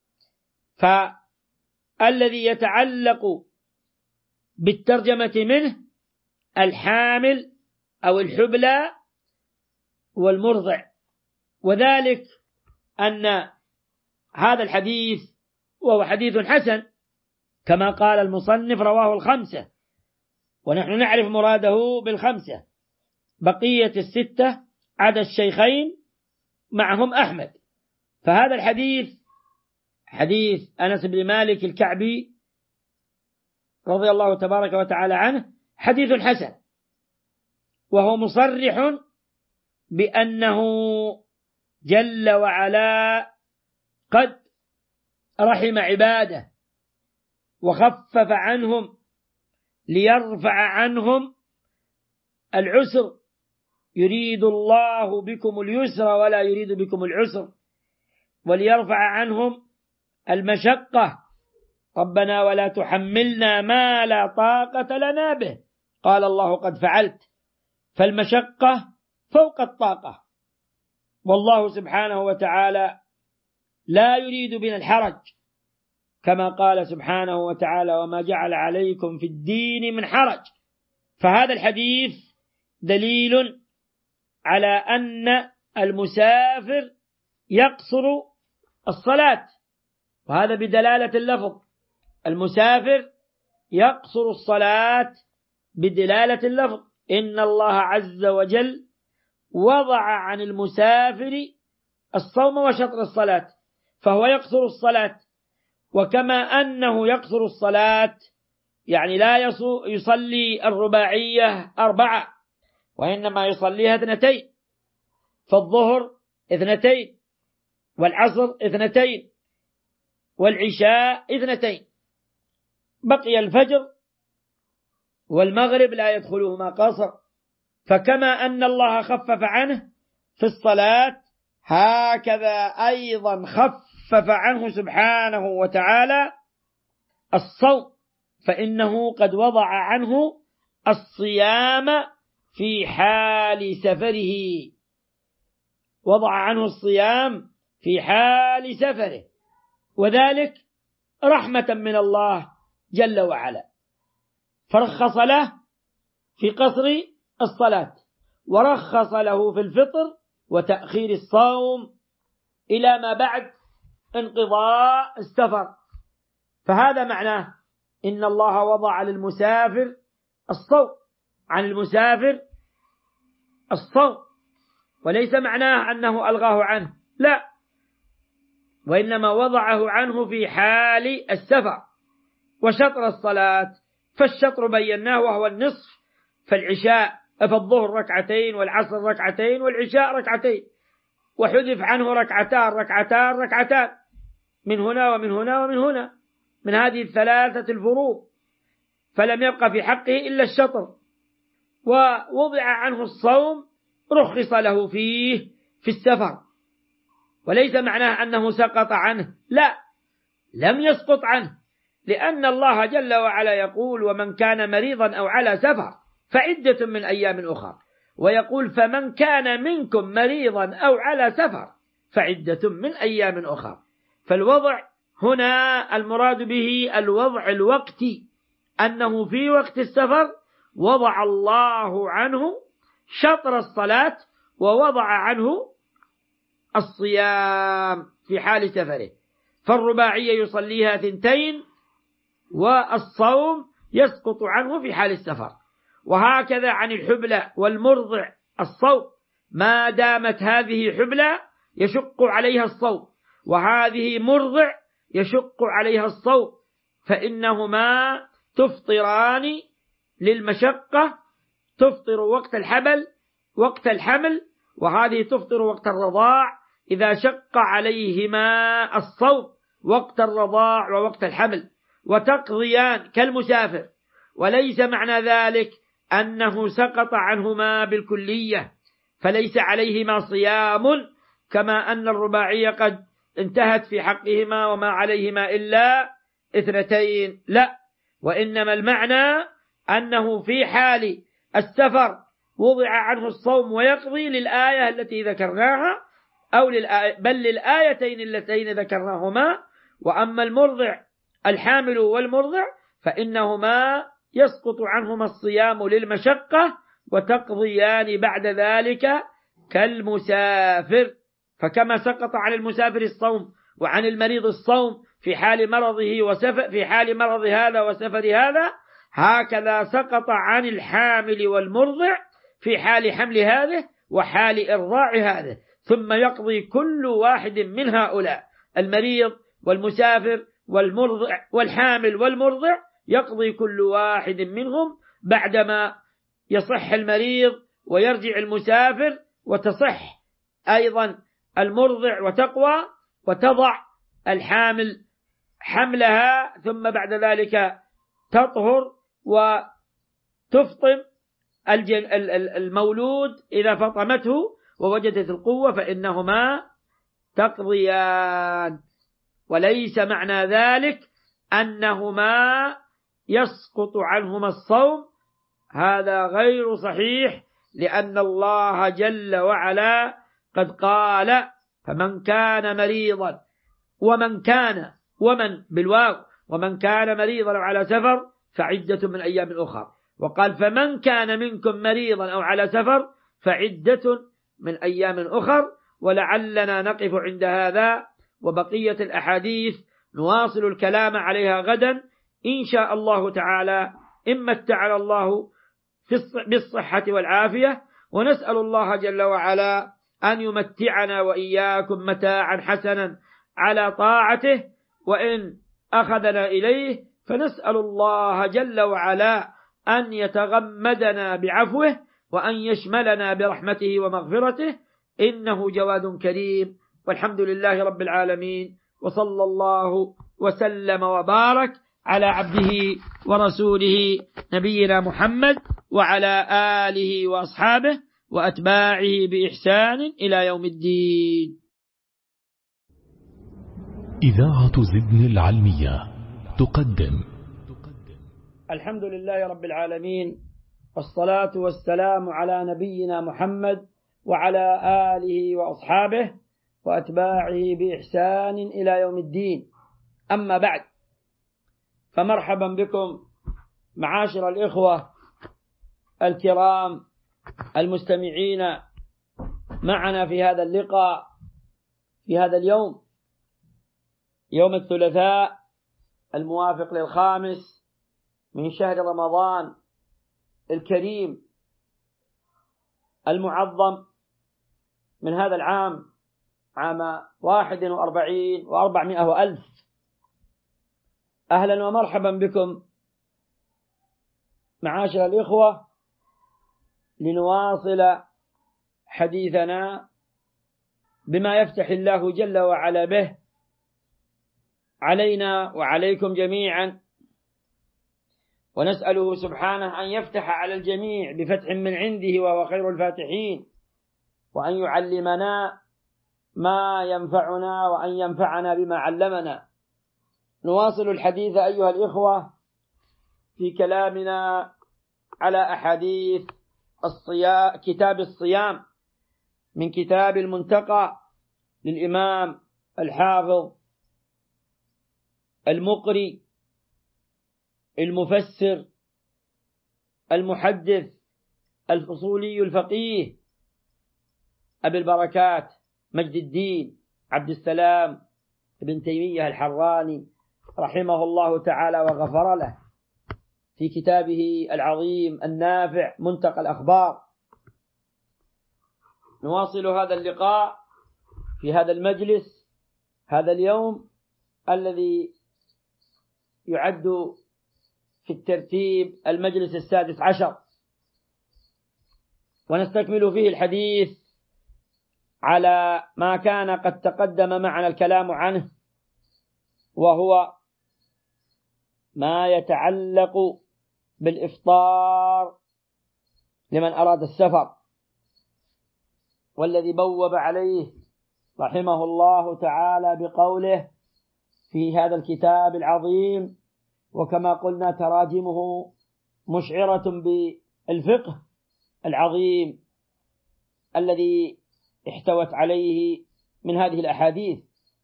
فالذي يتعلق بالترجمة منه الحامل أو الحبلى والمرضع، وذلك أن هذا الحديث وهو حديث حسن كما قال المصنف رواه الخمسة، ونحن نعرف مراده بالخمسة، بقية الستة عدا الشيخين معهم أحمد. فهذا الحديث حديث أنس بن مالك الكعبي رضي الله تبارك وتعالى عنه حديث حسن، وهو مصرح بأنه جل وعلا قد رحم عباده وخفف عنهم ليرفع عنهم العسر، يريد الله بكم اليسر ولا يريد بكم العسر، وليرفع عنهم المشقة، ربنا ولا تحملنا ما لا طاقة لنا به، قال الله قد فعلت. فالمشقة فوق الطاقة، والله سبحانه وتعالى لا يريد بنا الحرج، كما قال سبحانه وتعالى: وما جعل عليكم في الدين من حرج. فهذا الحديث دليل على أن المسافر يقصر الصلاة، وهذا بدلالة اللفظ، المسافر يقصر الصلاة بدلالة اللفظ. إن الله عز وجل وضع عن المسافر الصوم وشطر الصلاة، فهو يقصر الصلاة. وكما أنه يقصر الصلاة يعني لا يصلي الرباعية أربعة، وإنما يصليها اثنتين، فالظهر اثنتين، والعصر اثنتين، والعشاء اثنتين، بقي الفجر والمغرب لا يدخلهما قصر. فكما أن الله خفف عنه في الصلاة، هكذا أيضا خفف عنه سبحانه وتعالى الصوم، فإنه قد وضع عنه الصيام في حال سفره، وضع عنه الصيام في حال سفره، وذلك رحمة من الله جل وعلا، فرخص له في قصر الصلاة، ورخص له في الفطر وتأخير الصوم إلى ما بعد انقضاء السفر. فهذا معناه إن الله وضع للمسافر الصوم عن المسافر الصوم، وليس معناه أنه ألغاه عنه، لا، وإنما وضعه عنه في حال السفر. وشطر الصلاة فالشطر بيناه وهو النصف، فالعشاء فالظهر ركعتين والعصر ركعتين والعشاء ركعتين، وحذف عنه ركعتان ركعتان ركعتان من هنا ومن هنا ومن هنا من هذه الثلاثة الفروض، فلم يبقى في حقه إلا الشطر. ووضع عنه الصوم رخص له فيه في السفر، وليس معناه أنه سقط عنه، لا، لم يسقط عنه، لأن الله جل وعلا يقول ومن كان مريضا أو على سفر فعدة من أيام أخرى، ويقول فمن كان منكم مريضا أو على سفر فعدة من أيام أخرى. فالوضع هنا المراد به الوضع الوقتي، أنه في وقت السفر وضع الله عنه شطر الصلاة ووضع عنه الصيام في حال سفره، فالرباعية يصليها ثنتين والصوم يسقط عنه في حال السفر. وهكذا عن الحبلى والمرضع الصوم، ما دامت هذه حبلى يشق عليها الصوم وهذه مرضع يشق عليها الصوم، فإنهما تفطران للمشقة، تفطر وقت الحمل وقت الحمل، وهذه تفطر وقت الرضاع إذا شق عليهما الصوم وقت الرضاع ووقت الحمل، وتقضيان كالمسافر. وليس معنى ذلك أنه سقط عنهما بالكلية، فليس عليهما صيام كما أن الرباعية قد انتهت في حقهما وما عليهما إلا اثنتين، لا، وإنما المعنى أنه في حال السفر وضع عنه الصوم ويقضي للآية التي ذكرناها أو للآية بل للآيتين اللتين ذكرناهما. وأما المرضع الحامل والمرضع فإنهما يسقط عنهما الصيام للمشقة وتقضيان بعد ذلك كالمسافر، فكما سقط عن المسافر الصوم وعن المريض الصوم في حال مرضه وسفر في حال مرض هذا وسفر هذا، هكذا سقط عن الحامل والمرضع في حال حمل هذه وحال إرضاع هذه، ثم يقضي كل واحد من هؤلاء المريض والمسافر والمرضع والحامل والمرضع، يقضي كل واحد منهم بعدما يصح المريض ويرجع المسافر وتصح أيضا المرضع وتقوى وتضع الحامل حملها، ثم بعد ذلك تطهر وتفطم المولود إذا فطمته ووجدت القوة، فإنهما تقضيان. وليس معنى ذلك أنهما يسقط عنهما الصوم، هذا غير صحيح، لأن الله جل وعلا قد قال فمن كان مريضا ومن كان ومن بالواو ومن كان مريضا أو على سفر فعدة من أيام أخرى، وقال فمن كان منكم مريضا أو على سفر فعدة من أيام أخر. ولعلنا نقف عند هذا، وبقية الأحاديث نواصل الكلام عليها غدا إن شاء الله تعالى، إما متعنا الله بالصحة والعافية، ونسأل الله جل وعلا أن يمتعنا وإياكم متاعا حسنا على طاعته، وإن أخذنا إليه فنسأل الله جل وعلا أن يتغمدنا بعفوه وأن يشملنا برحمته ومغفرته، إنه جواد كريم. والحمد لله رب العالمين، وصلى الله وسلم وبارك على عبده ورسوله نبينا محمد وعلى آله وأصحابه وأتباعه بإحسان إلى يوم الدين. إذاعة زدن العلمية تقدم. الحمد لله رب العالمين، والصلاة والسلام على نبينا محمد وعلى آله وأصحابه وأتباعه بإحسان إلى يوم الدين. أما بعد، فمرحبا بكم معاشر الإخوة الكرام المستمعين معنا في هذا اللقاء في هذا اليوم، يوم الثلاثاء الموافق للخامس من شهر رمضان الكريم المعظم من هذا العام، عام واحد وأربعين وأربعمائة وألف. أهلا ومرحبا بكم معاشر الإخوة، لنواصل حديثنا بما يفتح الله جل وعلا به علينا وعليكم جميعا، ونسأله سبحانه أن يفتح على الجميع بفتح من عنده وهو خير الفاتحين، وأن يعلمنا ما ينفعنا وأن ينفعنا بما علمنا. نواصل الحديث أيها الإخوة في كلامنا على أحاديث الصيام، كتاب الصيام من كتاب المنتقى للإمام الحافظ المقري المفسر المحدث الفصولي الفقيه أبي البركات مجد الدين عبد السلام ابن تيمية الحراني رحمه الله تعالى وغفر له، في كتابه العظيم النافع منتقى الأخبار. نواصل هذا اللقاء في هذا المجلس هذا اليوم الذي يعد في الترتيب المجلس السادس عشر، ونستكمل فيه الحديث على ما كان قد تقدم معنا الكلام عنه، وهو ما يتعلق بالإفطار لمن أراد السفر، والذي بوب عليه رحمه الله تعالى بقوله في هذا الكتاب العظيم، وكما قلنا تراجمه مشعرة بالفقه العظيم الذي احتوت عليه من هذه الأحاديث.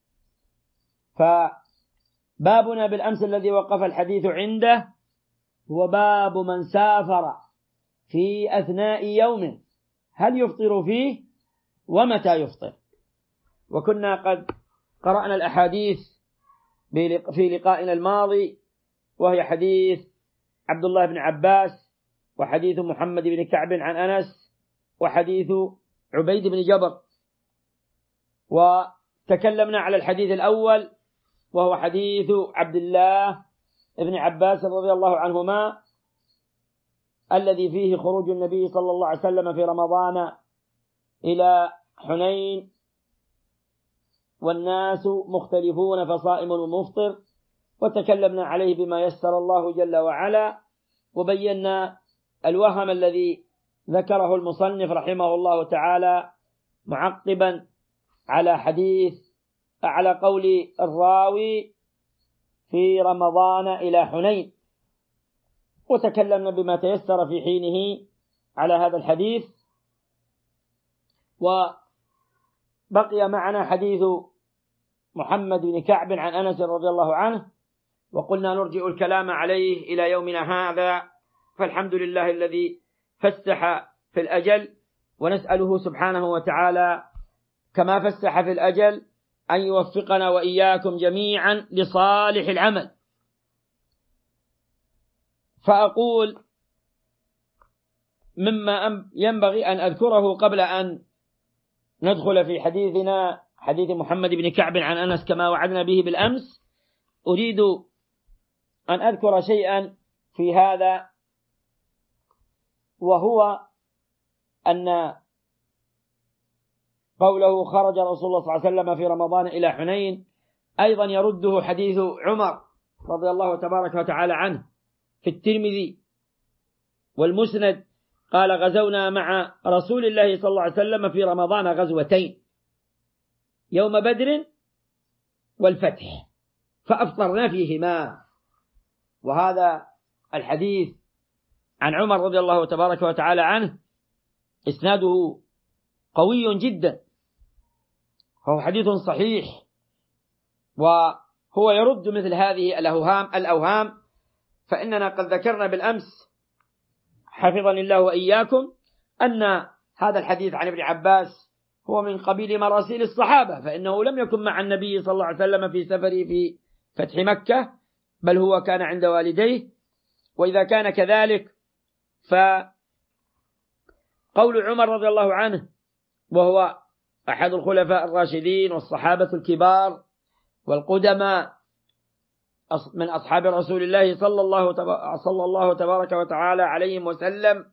فبابنا بالأمس الذي وقف الحديث عنده هو باب من سافر في أثناء يوم هل يفطر فيه ومتى يفطر. وكنا قد قرأنا الأحاديث في لقائنا الماضي، وهي حديث عبد الله بن عباس، وحديث محمد بن كعب عن أنس، وحديث عبيد بن جبر. وتكلمنا على الحديث الأول وهو حديث عبد الله بن عباس رضي الله عنهما الذي فيه خروج النبي صلى الله عليه وسلم في رمضان إلى حنين والناس مختلفون فصائم ومفطر، وتكلمنا عليه بما يسر الله جل وعلا، وبينا الوهم الذي ذكره المصنف رحمه الله تعالى معقبا على حديث على قول الراوي في رمضان إلى حنين، وتكلمنا بما تيسر في حينه على هذا الحديث. وبقي معنا حديث محمد بن كعب عن أنس رضي الله عنه، وقلنا نرجع الكلام عليه إلى يومنا هذا، فالحمد لله الذي فسح في الأجل، ونسأله سبحانه وتعالى كما فسح في الأجل أن يوفقنا وإياكم جميعا لصالح العمل. فأقول مما ينبغي أن أذكره قبل أن ندخل في حديثنا حديث محمد بن كعب عن أنس كما وعدنا به بالأمس، أريد أن أذكر شيئا في هذا، وهو أن قوله خرج رسول الله صلى الله عليه وسلم في رمضان إلى حنين أيضا يرده حديث عمر رضي الله تبارك وتعالى عنه في الترمذي والمسند، قال غزونا مع رسول الله صلى الله عليه وسلم في رمضان غزوتين، يوم بدر والفتح، فأفطرنا فيهما. وهذا الحديث عن عمر رضي الله تبارك وتعالى عنه إسناده قوي جدا، هو حديث صحيح، وهو يرد مثل هذه الأوهام الأوهام فإننا قد ذكرنا بالأمس حفظني الله وإياكم أن هذا الحديث عن ابن عباس هو من قبيل مراسيل الصحابة، فإنه لم يكن مع النبي صلى الله عليه وسلم في سفره في فتح مكة، بل هو كان عند والديه. وإذا كان كذلك فقول عمر رضي الله عنه، وهو أحد الخلفاء الراشدين والصحابة الكبار والقدماء من أصحاب رسول الله صلى الله صلى الله تبارك وتعالى عليهم وسلم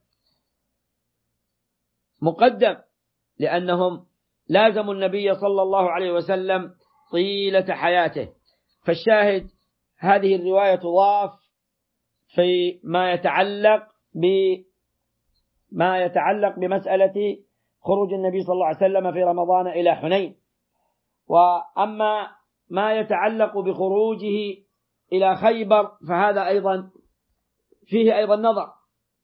مقدم، لأنهم لازموا النبي صلى الله عليه وسلم طيلة حياته. فالشاهد هذه الرواية تضاف في ما يتعلق بما يتعلق بمسألة خروج النبي صلى الله عليه وسلم في رمضان إلى حنين. وأما ما يتعلق بخروجه إلى خيبر فهذا أيضا فيه أيضا نظر،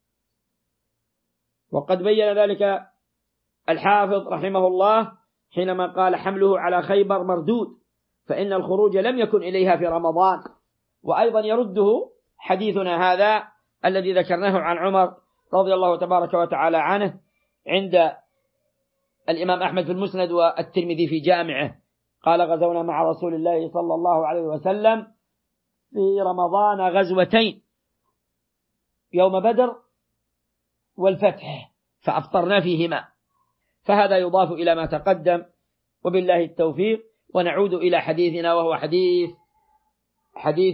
وقد بين ذلك الحافظ رحمه الله حينما قال حمله على خيبر مردود، فإن الخروج لم يكن إليها في رمضان. وأيضا يرده حديثنا هذا الذي ذكرناه عن عمر رضي الله تبارك وتعالى عنه عند الإمام أحمد في المسند والترمذي في جامعه، قال غزونا مع رسول الله صلى الله عليه وسلم في رمضان غزوتين، يوم بدر والفتح، فأفطرنا فيهما. فهذا يضاف إلى ما تقدم، وبالله التوفيق. ونعود إلى حديثنا، وهو حديث حديث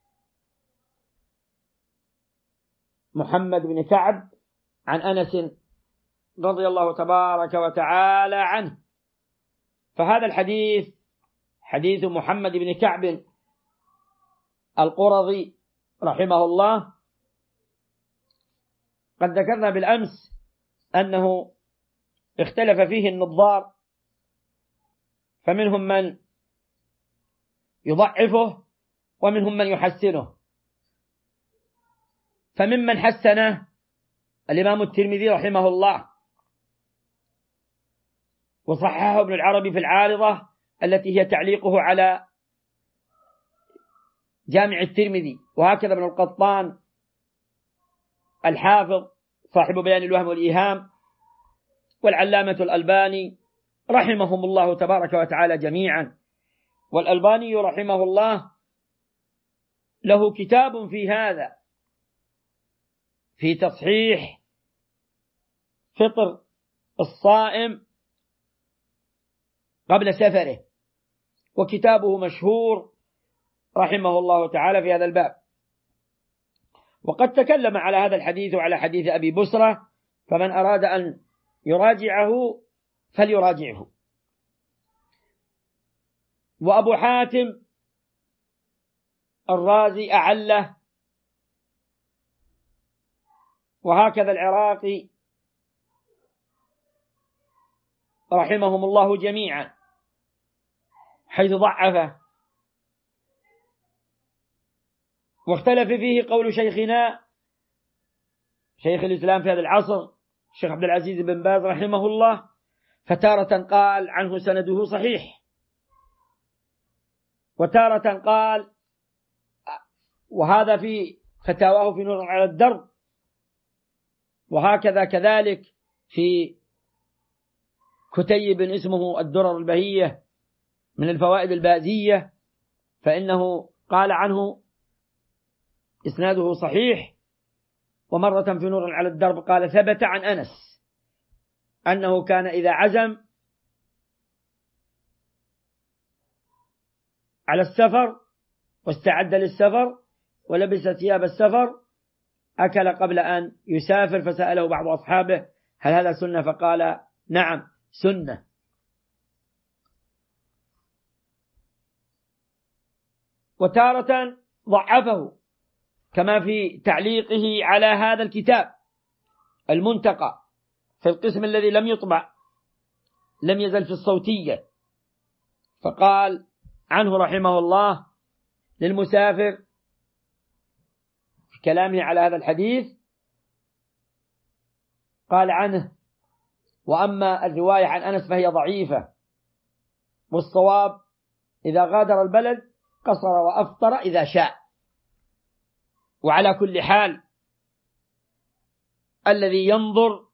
محمد بن كعب عن أنس رضي الله تبارك وتعالى عنه. فهذا الحديث حديث محمد بن كعب القرظي رحمه الله. قد ذكرنا بالأمس أنه اختلف فيه النظار، فمنهم من يضعفه ومنهم من يحسنه. فممن حسنه الإمام الترمذي رحمه الله، وصححه ابن العربي في العارضة التي هي تعليقه على جامع الترمذي، وهكذا ابن القطان الحافظ صاحب بيان الوهم والإيهام، والعلامة الألباني رحمهم الله تبارك وتعالى جميعا. والألباني رحمه الله له كتاب في هذا، في تصحيح فطر الصائم قبل سفره، وكتابه مشهور رحمه الله تعالى في هذا الباب. وقد تكلم على هذا الحديث وعلى حديث أبي بسرة، فمن أراد أن يراجعه فليراجعه. وأبو حاتم الرازي أعله، وهكذا العراقي رحمهم الله جميعا، حيث ضعفه. واختلف فيه قول شيخنا شيخ الإسلام في هذا العصر الشيخ عبد العزيز بن باز رحمه الله، فتارة قال عنه سنده صحيح، وتارة قال، وهذا في فتاواه في نور على الدرب، وهكذا كذلك في كتيب اسمه الدرر البهية من الفوائد البازية، فإنه قال عنه إسناده صحيح. ومرة في نور على الدرب قال ثبت عن أنس أنه كان إذا عزم على السفر واستعد للسفر ولبس ثياب السفر أكل قبل أن يسافر، فسأله بعض أصحابه هل هذا سنة؟ فقال نعم سنة. وتارة ضعفه كما في تعليقه على هذا الكتاب المنتقى في القسم الذي لم يطبع، لم يزل في الصوتية، فقال عنه رحمه الله للمسافر في كلامه على هذا الحديث، قال عنه وأما الرواية عن أنس فهي ضعيفة، والصواب إذا غادر البلد قصر وأفطر إذا شاء. وعلى كل حال الذي ينظر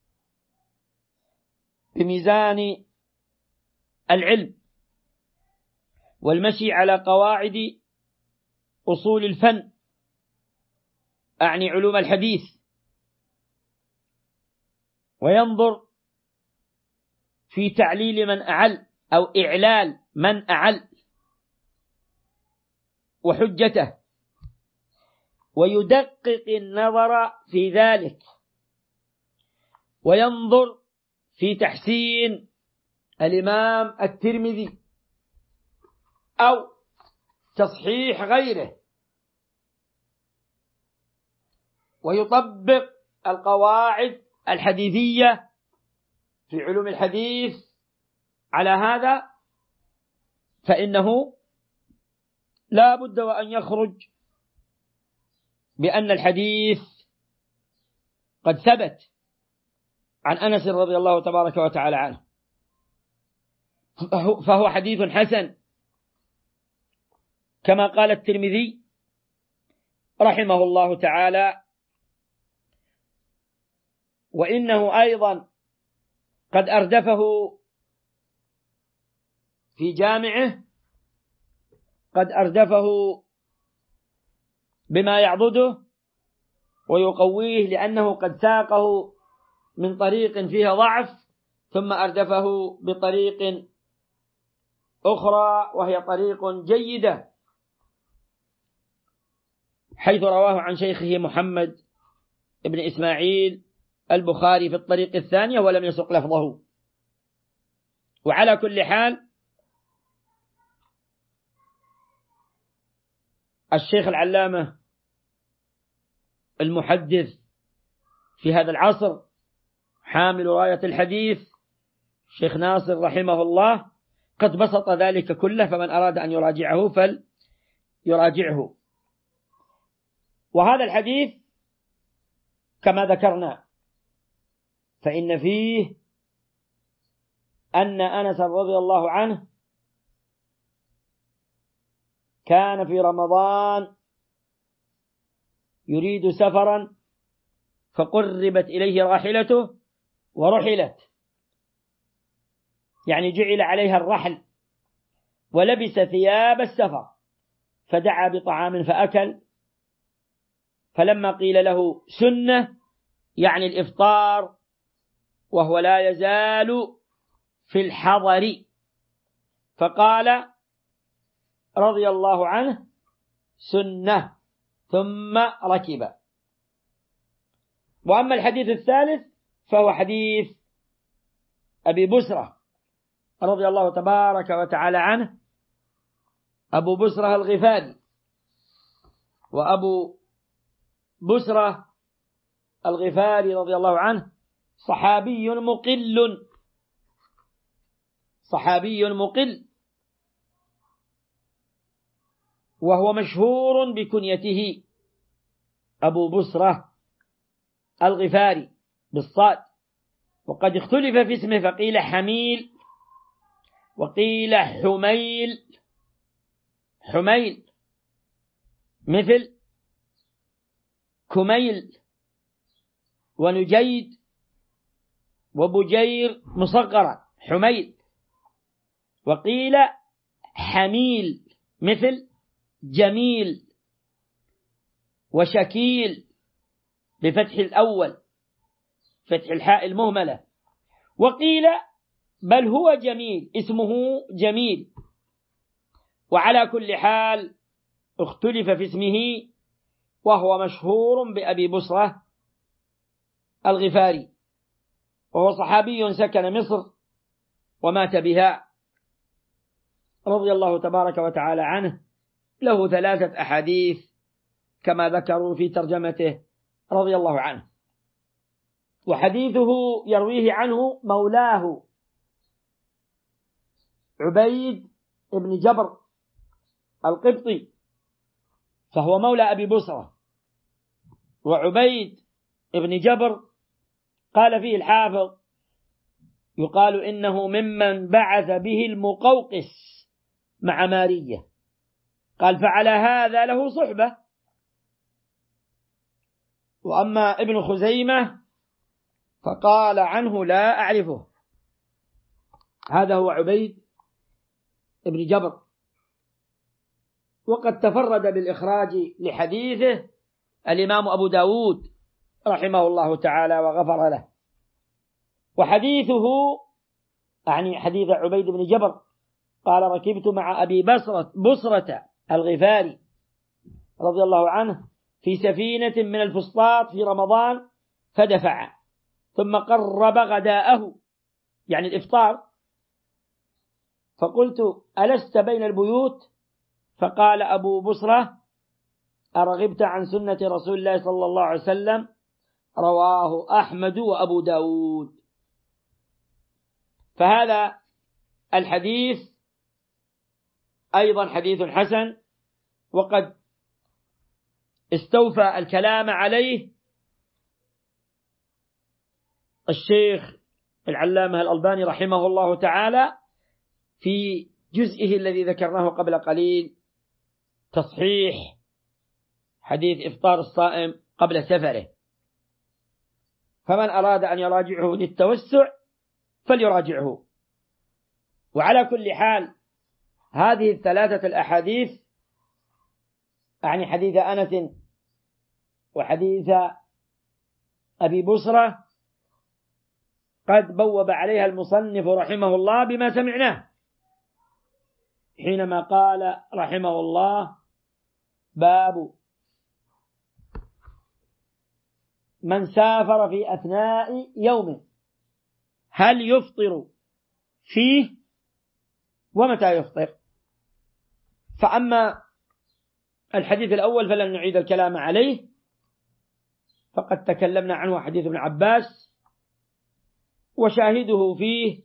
بميزان العلم والمشي على قواعد أصول الفن، أعني علوم الحديث، وينظر في تعليل من أعل أو إعلال من أعل، وحجته، ويدقق النظر في ذلك، وينظر في تحسين الإمام الترمذي أو تصحيح غيره، ويطبق القواعد الحديثية في علوم الحديث على هذا، فإنه لا بد وأن يخرج بأن الحديث قد ثبت عن أنس رضي الله تبارك وتعالى عنه، فهو حديث حسن كما قال الترمذي رحمه الله تعالى. وإنه أيضا قد أردفه في جامعه، قد أردفه بما يعضده ويقويه، لأنه قد ساقه من طريق فيها ضعف ثم أردفه بطريق أخرى وهي طريق جيدة، حيث رواه عن شيخه محمد ابن إسماعيل البخاري في الطريق الثانية ولم يسق لفظه. وعلى كل حال الشيخ العلامة المحدث في هذا العصر حامل راية الحديث شيخ ناصر رحمه الله قد بسط ذلك كله، فمن أراد أن يراجعه فليراجعه. وهذا الحديث كما ذكرنا فإن فيه أن أنس رضي الله عنه كان في رمضان يريد سفرا فقربت إليه راحلته ورحلت، يعني جعل عليها الرحل، ولبس ثياب السفر، فدعا بطعام فأكل، فلما قيل له سنة يعني الإفطار وهو لا يزال في الحضر، فقال رضي الله عنه سنة ثم ركب. وأما الحديث الثالث فهو حديث أبي بسرة رضي الله تبارك وتعالى عنه، أبو بسرة الغفاري. وأبو بسرة الغفاري رضي الله عنه صحابي مقل، صحابي مقل، وهو مشهور بكنيته أبو بسرة الغفاري بالصاد، وقد اختلف في اسمه فقيل حميل وقيل حميل، حميل مثل كميل ونجيد وبجير مصغرا حميل، وقيل حميل مثل جميل وشكيل بفتح الأول فتح الحاء المهملة، وقيل بل هو جميل اسمه جميل. وعلى كل حال اختلف في اسمه، وهو مشهور بأبي بسرة الغفاري، وهو صحابي سكن مصر ومات بها رضي الله تبارك وتعالى عنه، له ثلاثة أحاديث كما ذكروا في ترجمته رضي الله عنه. وحديثه يرويه عنه مولاه عبيد بن جبر القبطي، فهو مولى أبي بسرة. وعبيد بن جبر قال فيه الحافظ يقال إنه ممن بعث به المقوقس مع مارية، قال فعلى هذا له صحبة. وأما ابن خزيمة فقال عنه لا أعرفه. هذا هو عبيد بن جبر، وقد تفرد بالإخراج لحديثه الإمام أبو داود رحمه الله تعالى وغفر له. وحديثه يعني حديث عبيد بن جبر قال ركبت مع أبي بسرة بسرة الغفاري رضي الله عنه في سفينة من الفسطاط في رمضان فدفع، ثم قرب غداءه يعني الإفطار، فقلت ألست بين البيوت؟ فقال أبو بصرة أرغبت عن سنة رسول الله صلى الله عليه وسلم؟ رواه أحمد وأبو داود. فهذا الحديث أيضا حديث حسن، وقد استوفى الكلام عليه الشيخ العلامة الألباني رحمه الله تعالى في جزئه الذي ذكرناه قبل قليل، تصحيح حديث إفطار الصائم قبل سفره. فمن أراد أن يراجعه للتوسع فليراجعه. وعلى كل حال هذه الثلاثة الأحاديث، يعني حديث أنس وحديث أبي بصرة، قد بوب عليها المصنف رحمه الله بما سمعناه حينما قال رحمه الله: باب من سافر في أثناء يوم هل يفطر فيه ومتى يفطر. فأما الحديث الأول فلن نعيد الكلام عليه، فقد تكلمنا عنه حديث ابن عباس، وشاهده فيه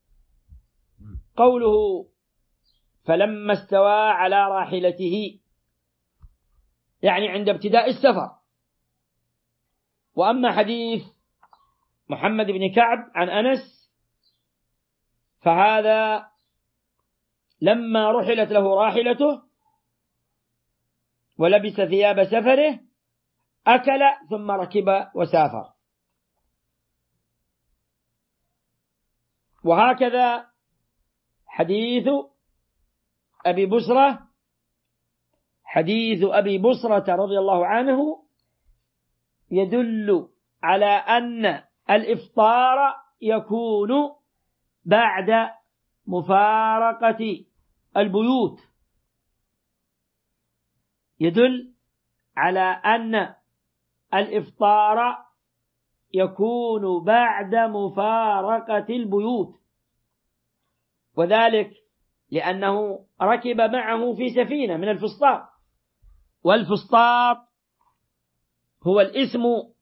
قوله: فلما استوى على راحلته، يعني عند ابتداء السفر. وأما حديث محمد بن كعب عن أنس فهذا لما رحلت له راحلته ولبس ثياب سفره أكل ثم ركب وسافر. وهكذا حديث أبي بصرة حديث أبي بصرة رضي الله عنه يدل على أن الإفطار يكون بعد مفارقة البيوت، يدل على أن الإفطار يكون بعد مفارقة البيوت، وذلك لأنه ركب معه في سفينة من الفسطاط، والفسطاط هو الاسم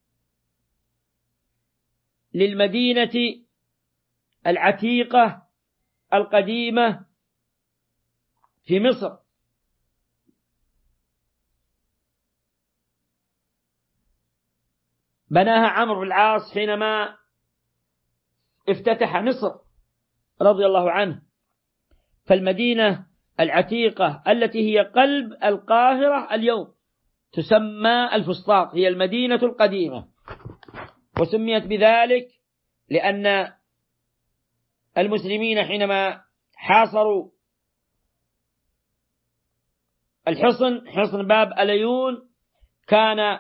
للمدينة العتيقة القديمة في مصر، بناها عمرو بن العاص حينما افتتح مصر رضي الله عنه. فالمدينة العتيقة التي هي قلب القاهرة اليوم تسمى الفسطاط، هي المدينة القديمة، وسميت بذلك لأن المسلمين حينما حاصروا الحصن حصن باب العيون كان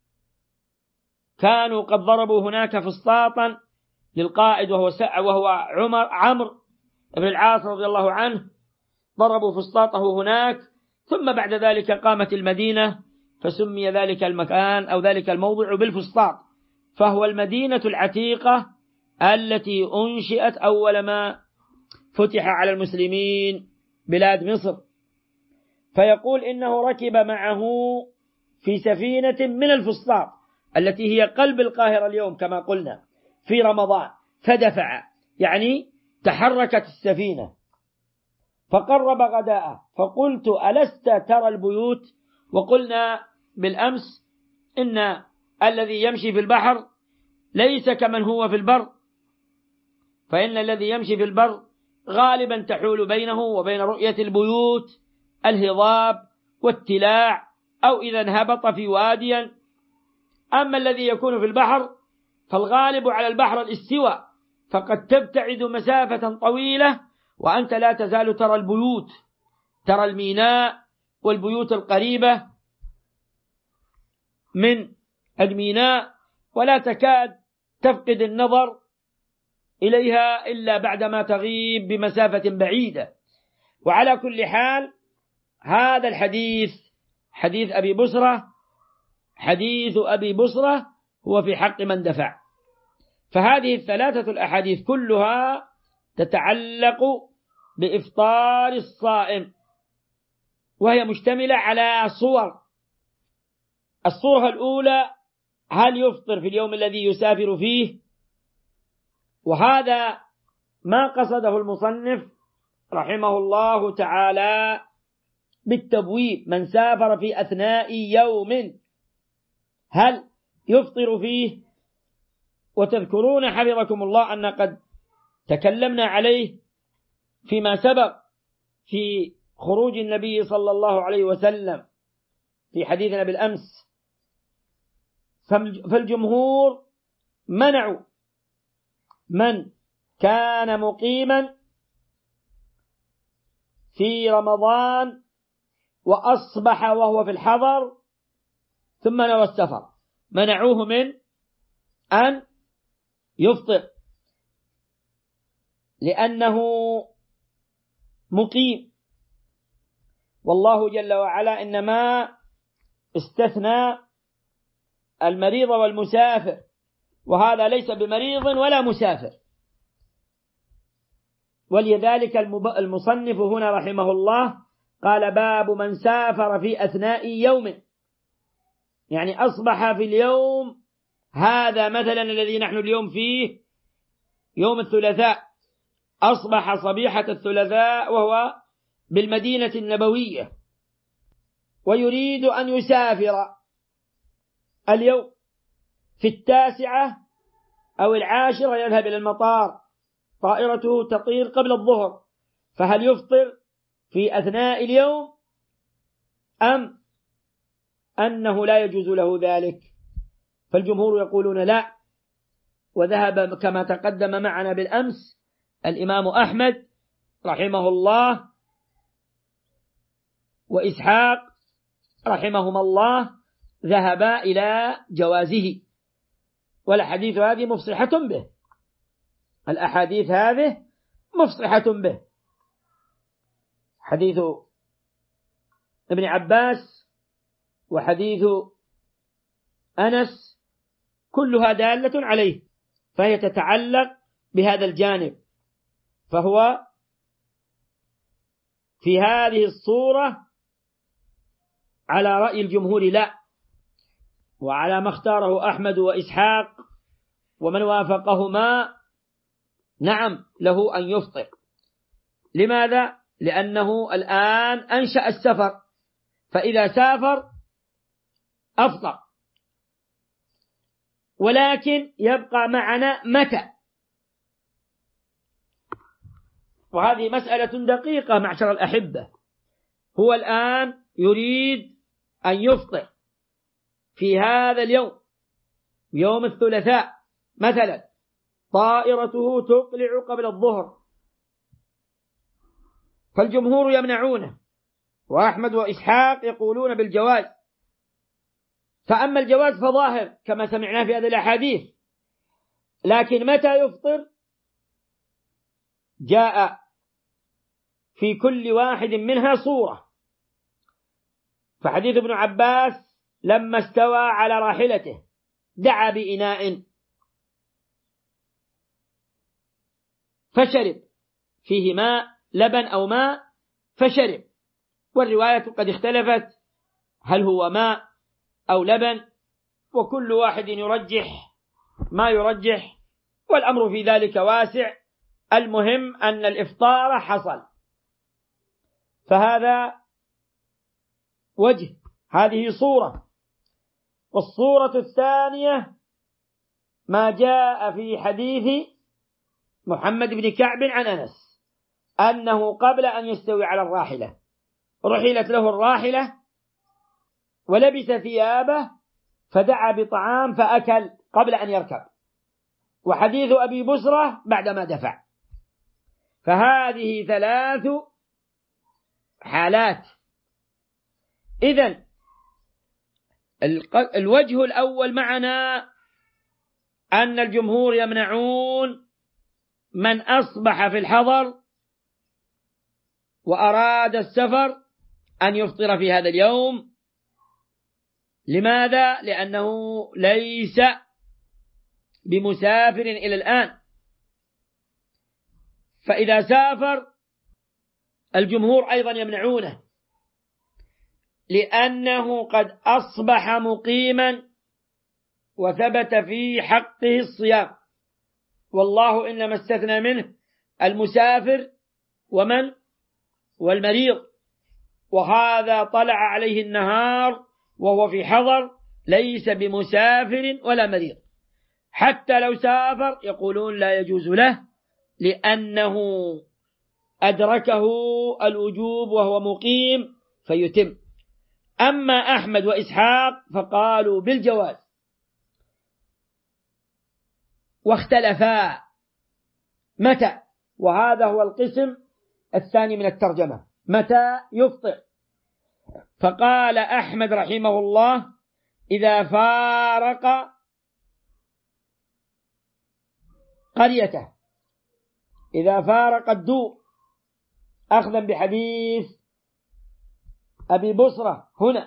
كانوا قد ضربوا هناك فسطاطا للقائد وهو وهو عمر عمرو بن العاص رضي الله عنه، ضربوا فسطاطه هناك، ثم بعد ذلك قامت المدينة فسمي ذلك المكان أو ذلك الموضع بالفسطاط، فهو المدينة العتيقة التي أنشئت أول ما فتح على المسلمين بلاد مصر. فيقول إنه ركب معه في سفينة من الفسطاط التي هي قلب القاهرة اليوم كما قلنا في رمضان، فدفع يعني تحركت السفينة، فقرب غداءه، فقلت ألست ترى البيوت؟ وقلنا بالأمس إن الذي يمشي في البحر ليس كمن هو في البر، فإن الذي يمشي في البر غالبا تحول بينه وبين رؤية البيوت الهضاب والتلاع، أو إذا انهبط في واديا. أما الذي يكون في البحر فالغالب على البحر الاستواء، فقد تبتعد مسافة طويلة وأنت لا تزال ترى البيوت، ترى الميناء والبيوت القريبة من الميناء، ولا تكاد تفقد النظر إليها إلا بعدما تغيب بمسافة بعيدة. وعلى كل حال هذا الحديث حديث أبي بصرة حديث أبي بصرة هو في حق من دفع. فهذه الثلاثة الأحاديث كلها تتعلق بإفطار الصائم، وهي مشتملة على صور. الصورة الأولى: هل يفطر في اليوم الذي يسافر فيه؟ وهذا ما قصده المصنف رحمه الله تعالى بالتبويب: من سافر في أثناء يوم هل يفطر فيه؟ وتذكرون حفظكم الله أن قد تكلمنا عليه فيما سبق في خروج النبي صلى الله عليه وسلم في حديثنا بالأمس. فالجمهور منعوا من كان مقيما في رمضان وأصبح وهو في الحضر ثم نوى السفر، منعوه من أن يفطر لأنه مقيم. والله جل وعلا إنما استثنى المريض والمسافر، وهذا ليس بمريض ولا مسافر. ولذلك المصنف هنا رحمه الله قال: باب من سافر في أثناء يوم، يعني أصبح في اليوم هذا مثلا الذي نحن اليوم فيه يوم الثلاثاء، أصبح صبيحة الثلاثاء وهو بالمدينة النبوية، ويريد أن يسافر اليوم في التاسعة أو العاشرة، يذهب إلى المطار، طائرته تطير قبل الظهر، فهل يفطر في أثناء اليوم أم أنه لا يجوز له ذلك؟ فالجمهور يقولون لا، وذهب كما تقدم معنا بالأمس الإمام أحمد رحمه الله وإسحاق رحمهما الله ذهبا إلى جوازه، والأحاديث هذه مفصحة به، الأحاديث هذه مفصحة به. حديث ابن عباس وحديث أنس كلها دالة عليه، فهي تتعلق بهذا الجانب. فهو في هذه الصورة على رأي الجمهور لا، وعلى ما اختاره أحمد وإسحاق ومن وافقهما نعم له أن يفطر. لماذا؟ لأنه الآن أنشأ السفر، فإذا سافر أفطر، ولكن يبقى معنا متى. وهذه مسألة دقيقة معشر الأحبة. هو الآن يريد أن يفطر في هذا اليوم، يوم الثلاثاء مثلا، طائرته تقلع قبل الظهر، فالجمهور يمنعونه، وأحمد وإسحاق يقولون بالجواز. فأما الجواز فظاهر كما سمعنا في هذه الأحاديث، لكن متى يفطر جاء في كل واحد منها صورة. فحديث ابن عباس لما استوى على راحلته دعا بإناء فشرب فيه ماء، لبن أو ماء، فشرب، والرواية قد اختلفت هل هو ماء أو لبن، وكل واحد يرجح ما يرجح، والأمر في ذلك واسع. المهم أن الإفطار حصل. فهذا وجه، هذه صورة. والصورة الثانية ما جاء في حديث محمد بن كعب عن أنس أنه قبل أن يستوي على الراحلة رحلت له الراحلة ولبس ثيابه فدعا بطعام فأكل قبل أن يركب، وحديث أبي بصرة بعدما دفع. فهذه ثلاث حالات. إذن الوجه الأول معنا أن الجمهور يمنعون من أصبح في الحضر وأراد السفر أن يفطر في هذا اليوم، لماذا؟ لأنه ليس بمسافر إلى الآن، فإذا سافر الجمهور أيضا يمنعونه، لأنه قد أصبح مقيما وثبت في حقه الصيام، والله إنما استثنى منه المسافر ومن والمريض، وهذا طلع عليه النهار وهو في حضر ليس بمسافر ولا مريض. حتى لو سافر يقولون لا يجوز له لأنه أدركه الوجوب وهو مقيم فيتم. أما أحمد وإسحاق فقالوا بالجواز، واختلفا متى، وهذا هو القسم الثاني من الترجمة، متى يفطر. فقال أحمد رحمه الله إذا فارق قريته، إذا فارق الدور، أخذا بحديث أبي بصرة هنا،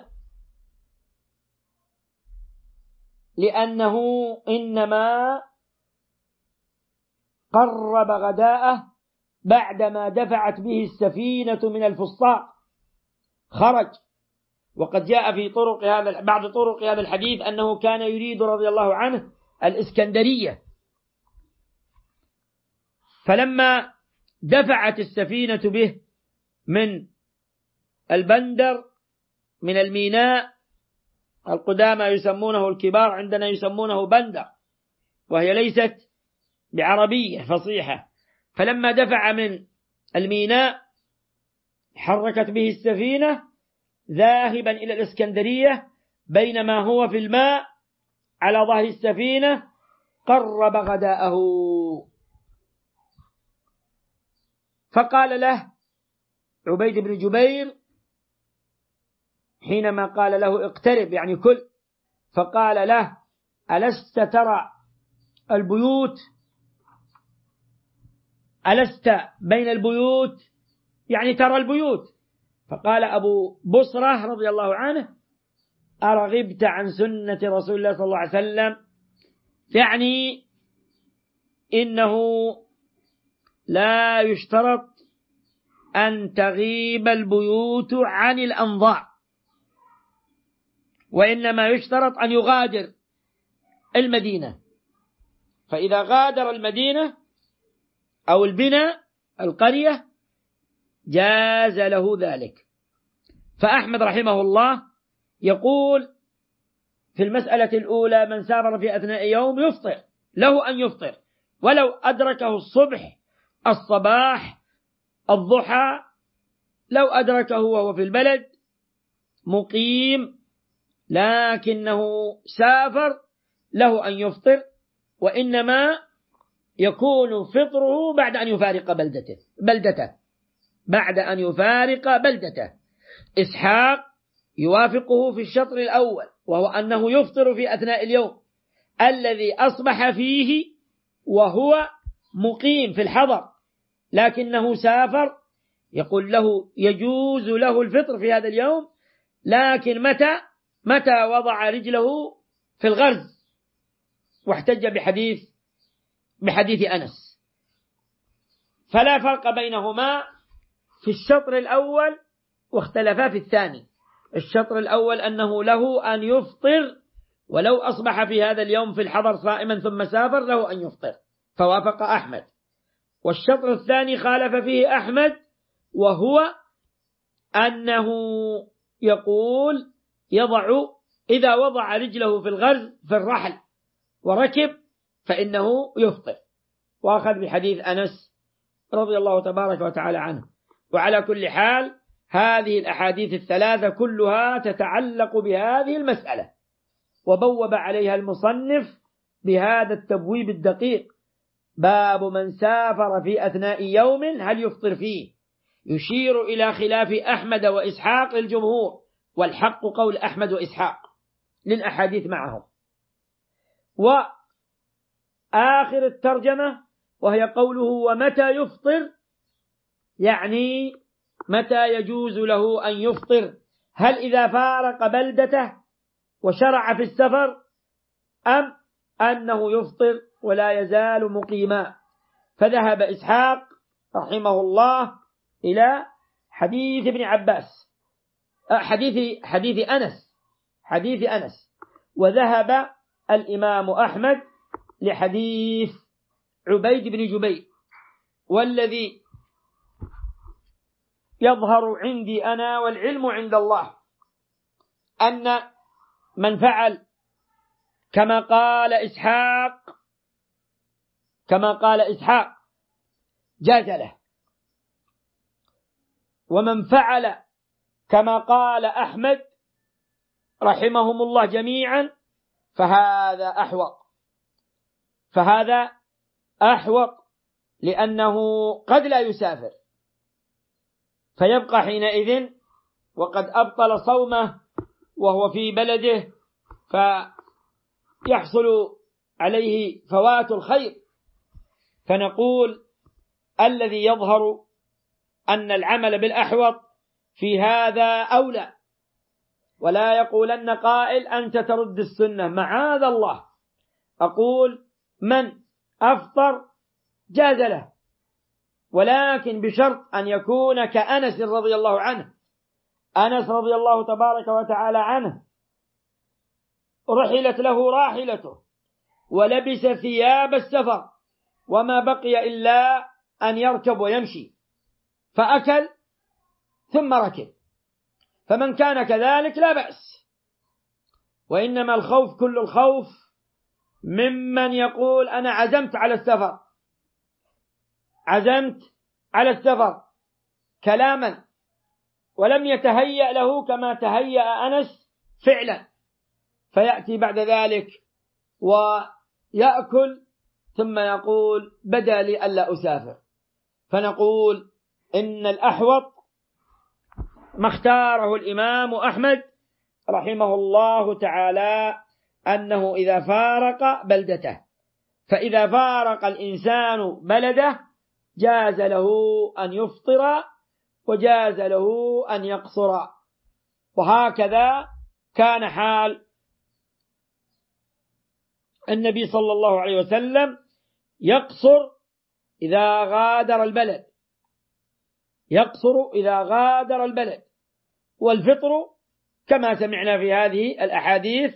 لأنه إنما قرب غداءه بعدما دفعت به السفينة من الفسطاط خرج. وقد جاء في طرق هذا بعض طرق هذا الحديث أنه كان يريد رضي الله عنه الإسكندرية، فلما دفعت السفينة به من البندر من الميناء، القدامى يسمونه الكبار عندنا يسمونه بندر، وهي ليست بعربية فصيحة، فلما دفع من الميناء حركت به السفينة ذاهبا إلى الإسكندرية، بينما هو في الماء على ظهر السفينة قرب غداءه، فقال له عبيد بن جبير حينما قال له اقترب يعني كل، فقال له ألست ترى البيوت، ألست بين البيوت يعني ترى البيوت؟ فقال أبو بصرة رضي الله عنه أرغبت عن سنة رسول الله صلى الله عليه وسلم، يعني إنه لا يشترط أن تغيب البيوت عن الأنظار، وإنما يشترط أن يغادر المدينة، فإذا غادر المدينة أو البناء القرية جاز له ذلك. فأحمد رحمه الله يقول في المسألة الأولى من سافر في أثناء يوم يفطر، له أن يفطر ولو أدركه الصبح الصباح الضحى، لو أدركه وهو في البلد مقيم لكنه سافر له أن يفطر، وإنما يكون فطره بعد أن يفارق بلدته بلدته بعد أن يفارق بلدته. إسحاق يوافقه في الشطر الأول، وهو أنه يفطر في أثناء اليوم الذي أصبح فيه وهو مقيم في الحضر لكنه سافر، يقول له يجوز له الفطر في هذا اليوم، لكن متى متى وضع رجله في الغرز، واحتج بحديث بحديث أنس. فلا فرق بينهما في الشطر الأول، واختلفا في الثاني. الشطر الأول أنه له أن يفطر ولو أصبح في هذا اليوم في الحضر صائما ثم سافر له أن يفطر، فوافق أحمد. والشطر الثاني خالف فيه أحمد، وهو أنه يقول يضع إذا وضع رجله في الغرز في الرحل وركب فإنه يفطر، وأخذ بحديث أنس رضي الله تبارك وتعالى عنه. وعلى كل حال هذه الأحاديث الثلاثة كلها تتعلق بهذه المسألة، وبوب عليها المصنف بهذا التبويب الدقيق: باب من سافر في أثناء يوم هل يفطر فيه، يشير إلى خلاف أحمد وإسحاق للجمهور، والحق قول أحمد وإسحاق للأحاديث معهم. وآخر الترجمة وهي قوله ومتى يفطر، يعني متى يجوز له أن يفطر، هل إذا فارق بلدته وشرع في السفر، أم أنه يفطر ولا يزال مقيما. فذهب إسحاق رحمه الله إلى حديث ابن عباس، حديث حديث أنس حديث أنس وذهب الإمام أحمد لحديث عبيد بن جبير. والذي يظهر عندي أنا والعلم عند الله أن من فعل كما قال إسحاق كما قال إسحاق جاز له، ومن فعل كما قال أحمد رحمهم الله جميعا فهذا أحوط فهذا أحوط لأنه قد لا يسافر فيبقى حينئذ وقد أبطل صومه وهو في بلده، فيحصل عليه فوات الخير. فنقول الذي يظهر أن العمل بالأحوط في هذا أولى، ولا يقولن قائل أنت ترد السنة، معاذ الله. أقول من أفطر جاز له، ولكن بشرط أن يكون كأنس رضي الله عنه. أنس رضي الله تبارك وتعالى عنه رحلت له راحلته ولبس ثياب السفر وما بقي إلا أن يركب ويمشي، فأكل ثم ركب. فمن كان كذلك لا بأس، وإنما الخوف كل الخوف ممن يقول أنا عزمت على السفر عزمت على السفر كلاما ولم يتهيأ له كما تهيأ أنس فعلا، فيأتي بعد ذلك ويأكل ثم يقول بدا لي ألا أسافر. فنقول إن الأحوط ما اختاره الإمام أحمد رحمه الله تعالى أنه إذا فارق بلدته، فإذا فارق الإنسان بلده جاز له أن يفطر وجاز له أن يقصر. وهكذا كان حال النبي صلى الله عليه وسلم، يقصر إذا غادر البلد يقصر إذا غادر البلد والفطر كما سمعنا في هذه الأحاديث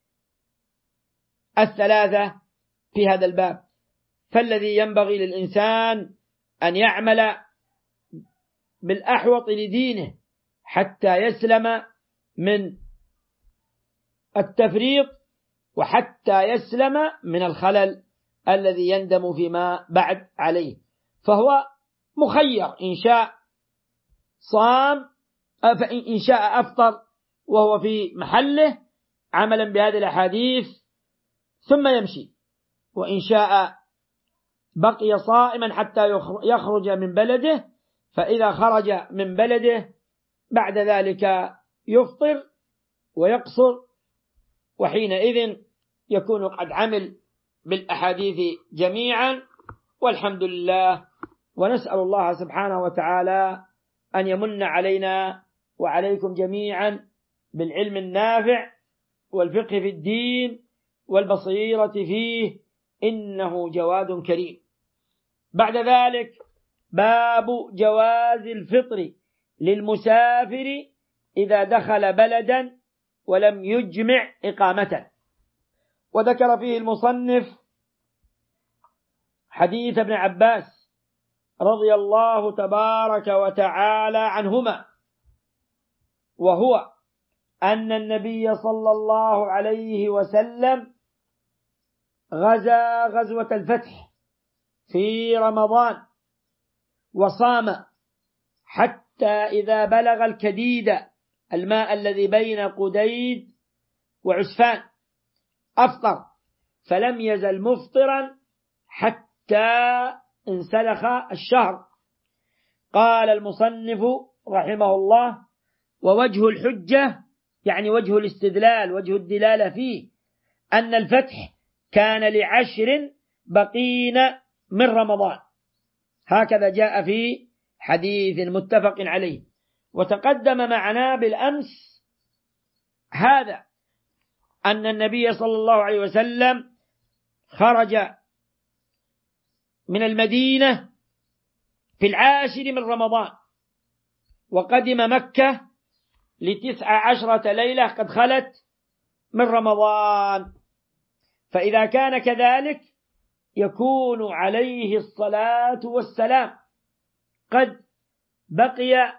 الثلاثة في هذا الباب. فالذي ينبغي للإنسان أن يعمل بالأحوط لدينه حتى يسلم من التفريط وحتى يسلم من الخلل الذي يندم فيما بعد عليه. فهو مخير، إن شاء صام فإن شاء أفطر وهو في محله عملا بهذه الأحاديث ثم يمشي، وإن شاء بقي صائما حتى يخرج من بلده، فإذا خرج من بلده بعد ذلك يفطر ويقصر، وحينئذ يكون قد عمل بالأحاديث جميعا. والحمد لله، ونسأل الله سبحانه وتعالى أن يمن علينا وعليكم جميعا بالعلم النافع والفقه في الدين والبصيرة فيه، إنه جواد كريم. بعد ذلك باب جواز الفطر للمسافر إذا دخل بلدا ولم يجمع إقامة. وذكر فيه المصنف حديث ابن عباس رضي الله تبارك وتعالى عنهما، وهو أن النبي صلى الله عليه وسلم غزا غزوة الفتح في رمضان وصام حتى إذا بلغ الكديد، الماء الذي بين قديد وعسفان، أفطر فلم يزل مفطرا حتى انسلخ الشهر. قال المصنف رحمه الله: ووجه الحجة يعني وجه الاستدلال، وجه الدلالة فيه أن الفتح كان لعشر بقين من رمضان، هكذا جاء في حديث متفق عليه. وتقدم معنا بالأمس هذا أن النبي صلى الله عليه وسلم خرج من المدينة في العاشر من رمضان، وقدم مكة لتسع عشرة ليلة قد خلت من رمضان. فإذا كان كذلك يكون عليه الصلاة والسلام قد بقي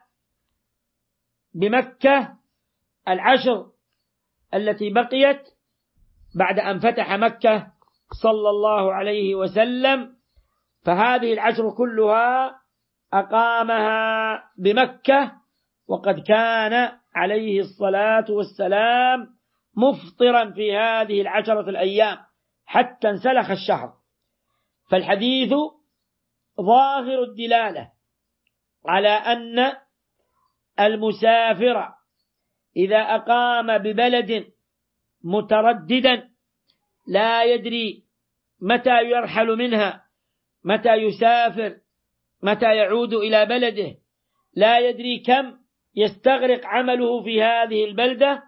بمكة العشر التي بقيت بعد أن فتح مكة صلى الله عليه وسلم، فهذه العشر كلها أقامها بمكة، وقد كان عليه الصلاة والسلام مفطرا في هذه العشرة الأيام حتى انسلخ الشهر. فالحديث ظاهر الدلالة على أن المسافر إذا أقام ببلد مترددا لا يدري متى يرحل منها، متى يسافر، متى يعود إلى بلده، لا يدري كم يستغرق عمله في هذه البلدة،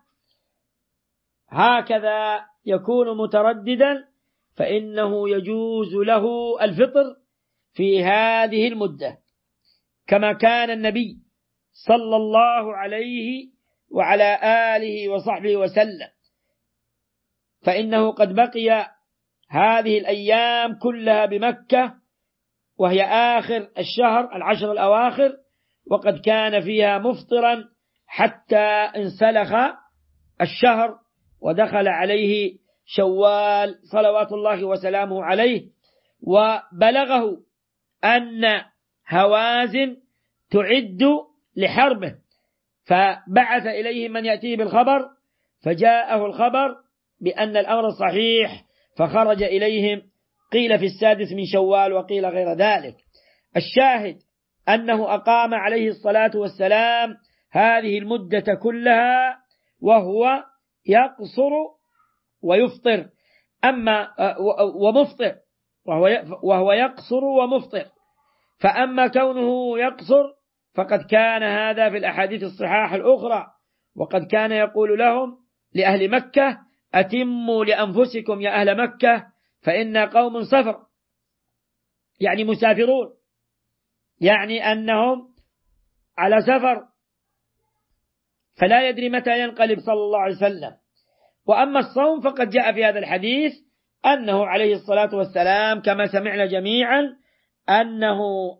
هكذا يكون مترددا، فإنه يجوز له الفطر في هذه المدة، كما كان النبي صلى الله عليه وعلى آله وصحبه وسلم، فإنه قد بقي هذه الأيام كلها بمكة وهي آخر الشهر العشر الأواخر، وقد كان فيها مفطرا حتى انسلخ الشهر ودخل عليه شوال صلوات الله وسلامه عليه، وبلغه أن هوازن تعد لحربه، فبعث إليه من يأتيه بالخبر، فجاءه الخبر بأن الأمر صحيح، فخرج إليهم، قيل في السادس من شوال وقيل غير ذلك. الشاهد أنه أقام عليه الصلاة والسلام هذه المدة كلها وهو يقصر ويفطر، أما ومفطر وهو يقصر ومفطر. فأما كونه يقصر فقد كان هذا في الأحاديث الصحاح الأخرى، وقد كان يقول لهم لأهل مكة: أتموا لأنفسكم يا أهل مكة فإنا قوم سفر، يعني مسافرون، يعني أنهم على سفر، فلا يدري متى ينقلب صلى الله عليه وسلم. وأما الصوم فقد جاء في هذا الحديث أنه عليه الصلاة والسلام كما سمعنا جميعا أنه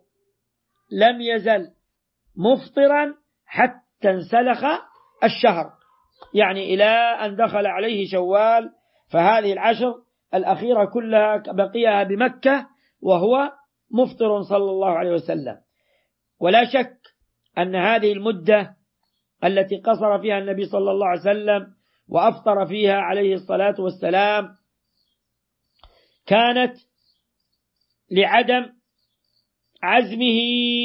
لم يزل مفطرا حتى انسلخ الشهر، يعني إلى أن دخل عليه شوال، فهذه العشر الأخيرة كلها بقيها بمكة وهو مفطر صلى الله عليه وسلم. ولا شك أن هذه المدة التي قصر فيها النبي صلى الله عليه وسلم وأفطر فيها عليه الصلاة والسلام كانت لعدم عزمه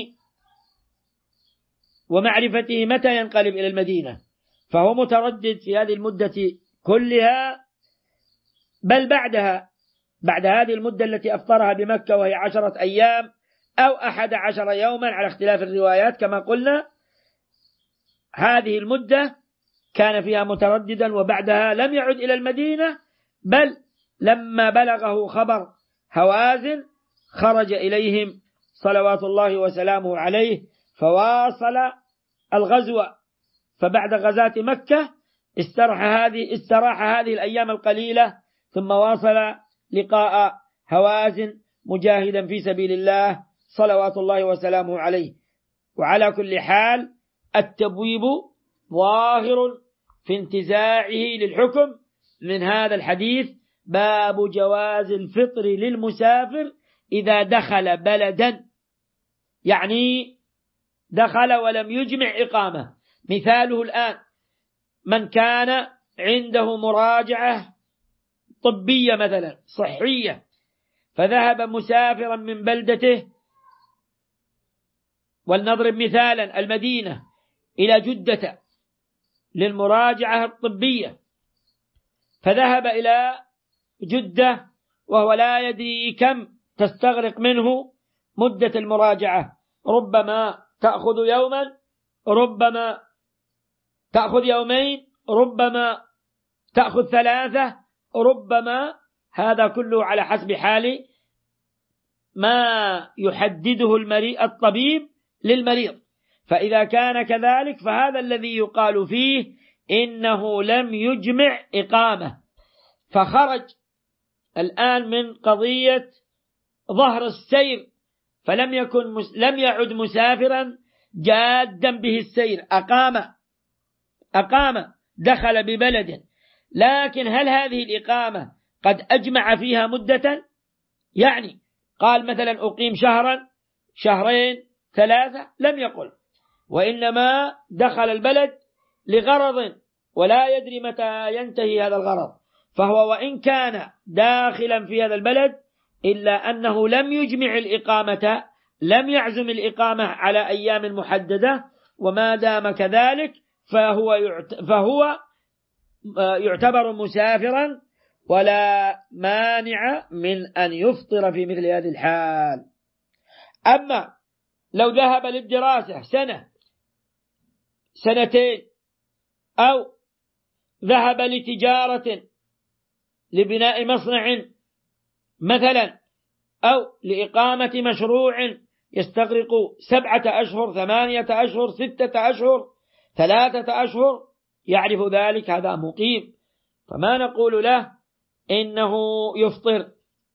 ومعرفته متى ينقلب إلى المدينة، فهو متردد في هذه المدة كلها، بل بعدها، بعد هذه المدة التي أفطرها بمكة وهي عشرة أيام أو أحد عشر يوما على اختلاف الروايات كما قلنا، هذه المدة كان فيها مترددا، وبعدها لم يعد إلى المدينة، بل لما بلغه خبر هوازن خرج إليهم صلوات الله وسلامه عليه فواصل الغزو. فبعد غزاة مكة استراح هذه استراح هذه الأيام القليلة، ثم واصل لقاء هوازن مجاهدا في سبيل الله صلوات الله وسلامه عليه. وعلى كل حال التبويب ظاهر في انتزاعه للحكم من هذا الحديث: باب جواز الفطر للمسافر إذا دخل بلدا، يعني دخل ولم يجمع إقامة. مثاله الآن من كان عنده مراجعة طبية مثلا صحية، فذهب مسافرا من بلدته، ولنضرب مثالا المدينة إلى جدة للمراجعة الطبية، فذهب إلى جدة وهو لا يدري كم تستغرق منه مدة المراجعة، ربما تأخذ يوما، ربما تأخذ يومين، ربما تأخذ ثلاثة، ربما هذا كله على حسب حال ما يحدده المريض الطبيب للمريض. فإذا كان كذلك فهذا الذي يقال فيه إنه لم يجمع إقامة، فخرج الآن من قضية ظهر السير، فلم يكن لم يعد مسافرا جادا به السير، أقام أقام دخل ببلد، لكن هل هذه الإقامة قد أجمع فيها مدة؟ يعني قال مثلا أقيم شهرا، شهرين، ثلاثة، لم يقل، وإنما دخل البلد لغرض ولا يدري متى ينتهي هذا الغرض، فهو وإن كان داخلا في هذا البلد إلا أنه لم يجمع الإقامة، لم يعزم الإقامة على أيام محددة، وما دام كذلك فهو فهو يعتبر مسافرا ولا مانع من أن يفطر في مثل هذه الحال. أما لو ذهب للدراسة سنة سنتين، أو ذهب لتجارة لبناء مصنع مثلا، أو لإقامة مشروع يستغرق سبعة أشهر، ثمانية أشهر، ستة أشهر، ثلاثة أشهر، يعرف ذلك، هذا مقيم، فما نقول له إنه يفطر،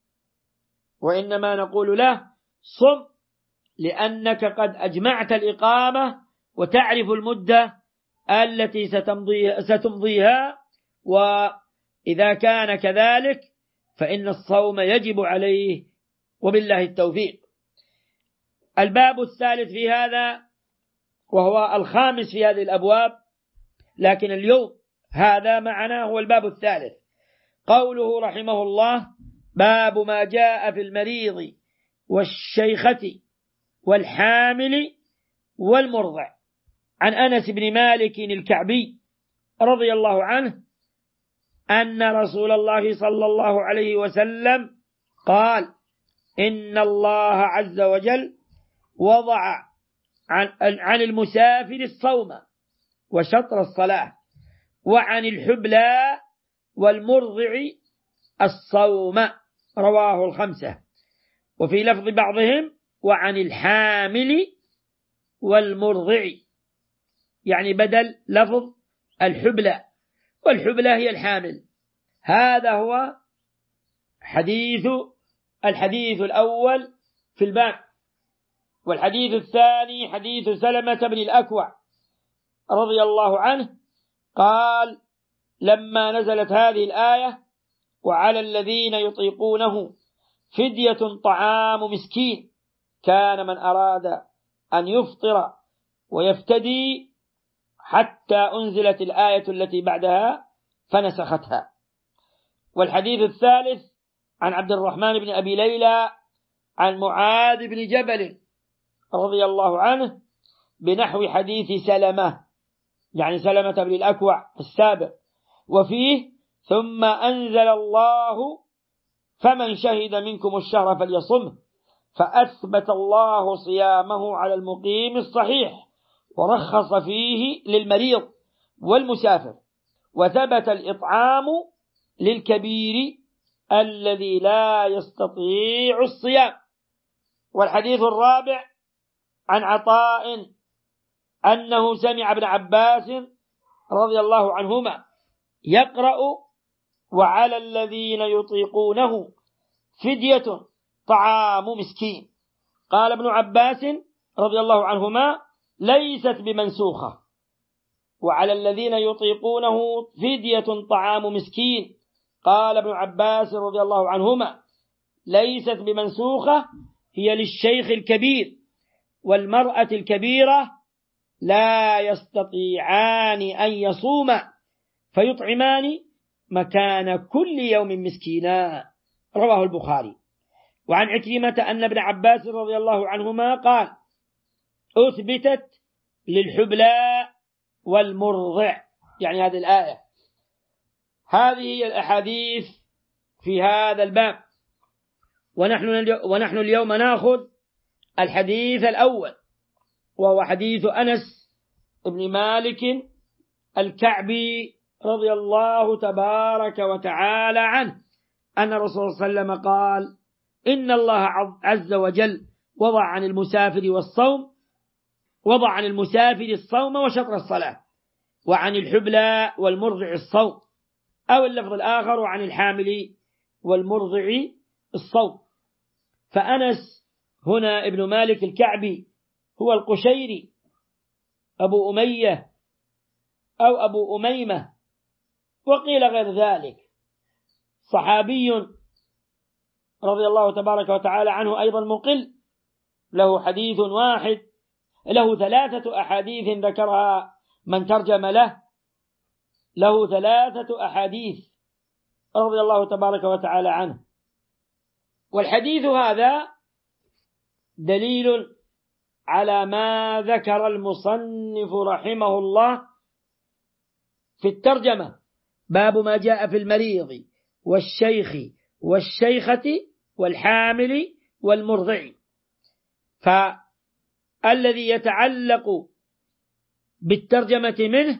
وإنما نقول له صم، لأنك قد أجمعت الإقامة وتعرف المدة التي ستمضيها, ستمضيها وإذا كان كذلك فإن الصوم يجب عليه، وبالله التوفيق. الباب الثالث في هذا وهو الخامس في هذه الأبواب، لكن اليوم هذا معنا هو الباب الثالث، قوله رحمه الله: باب ما جاء في المريض والشيخة والحامل والمرضع. عن أنس بن مالك الكعبي رضي الله عنه أن رسول الله صلى الله عليه وسلم قال: إن الله عز وجل وضع عن, عن المسافر الصوم وشطر الصلاة، وعن الحبلى والمرضع الصوم، رواه الخمسة. وفي لفظ بعضهم: وعن الحامل والمرضع، يعني بدل لفظ الحبلى، والحبلى هي الحامل. هذا هو حديث الحديث الأول في الباب. والحديث الثاني حديث سلمة بن الأكوع رضي الله عنه قال: لما نزلت هذه الآية: وعلى الذين يطيقونه فدية طعام مسكين، كان من أراد أن يفطر ويفتدي حتى أنزلت الآية التي بعدها فنسختها. والحديث الثالث عن عبد الرحمن بن أبي ليلى عن معاذ بن جبل رضي الله عنه بنحو حديث سلمة، يعني سلمة بن الأكوع السابق، وفيه: ثم أنزل الله: فمن شهد منكم الشهر فليصمه، فأثبت الله صيامه على المقيم الصحيح، ورخص فيه للمريض والمسافر، وثبت الإطعام للكبير الذي لا يستطيع الصيام. والحديث الرابع عن عطاء أنه سمع ابن عباس رضي الله عنهما يقرأ: وعلى الذين يطيقونه فدية طعام مسكين. قال ابن عباس رضي الله عنهما: ليست بمنسوخة. وعلى الذين يطيقونه فدية طعام مسكين. قال ابن عباس رضي الله عنهما: ليست بمنسوخة، هي للشيخ الكبير والمرأة الكبيرة لا يستطيعان أن يصوما فيطعمان مكان كل يوم مسكينا، رواه البخاري. وعن عكرمة أن ابن عباس رضي الله عنهما قال: أثبتت للحبلى والمرضع، يعني هذه الآية. هذه هي الأحاديث في هذا الباب، ونحن ونحن اليوم نأخذ الحديث الأول، وهو حديث أنس بن مالك الكعبي رضي الله تبارك وتعالى عنه أن الرسول صلى الله عليه وسلم قال: إن الله عز وجل وضع عن المسافر والصوم وضع عن المسافر الصوم وشطر الصلاة، وعن الحبلى والمرضع الصوم، أو اللفظ الآخر وعن الحامل والمرضع الصوم. فأنس هنا ابن مالك الكعبي هو القشيري أبو أمية أو أبو أميمة، وقيل غير ذلك، صحابي رضي الله تبارك وتعالى عنه أيضا مقل، له حديث واحد، له ثلاثة أحاديث ذكرها من ترجم له، له ثلاثة أحاديث رضي الله تبارك وتعالى عنه. والحديث هذا دليل على ما ذكر المصنف رحمه الله في الترجمة: باب ما جاء في المريض والشيخ والشيخة والحامل والمرضع. فالذي يتعلق بالترجمة منه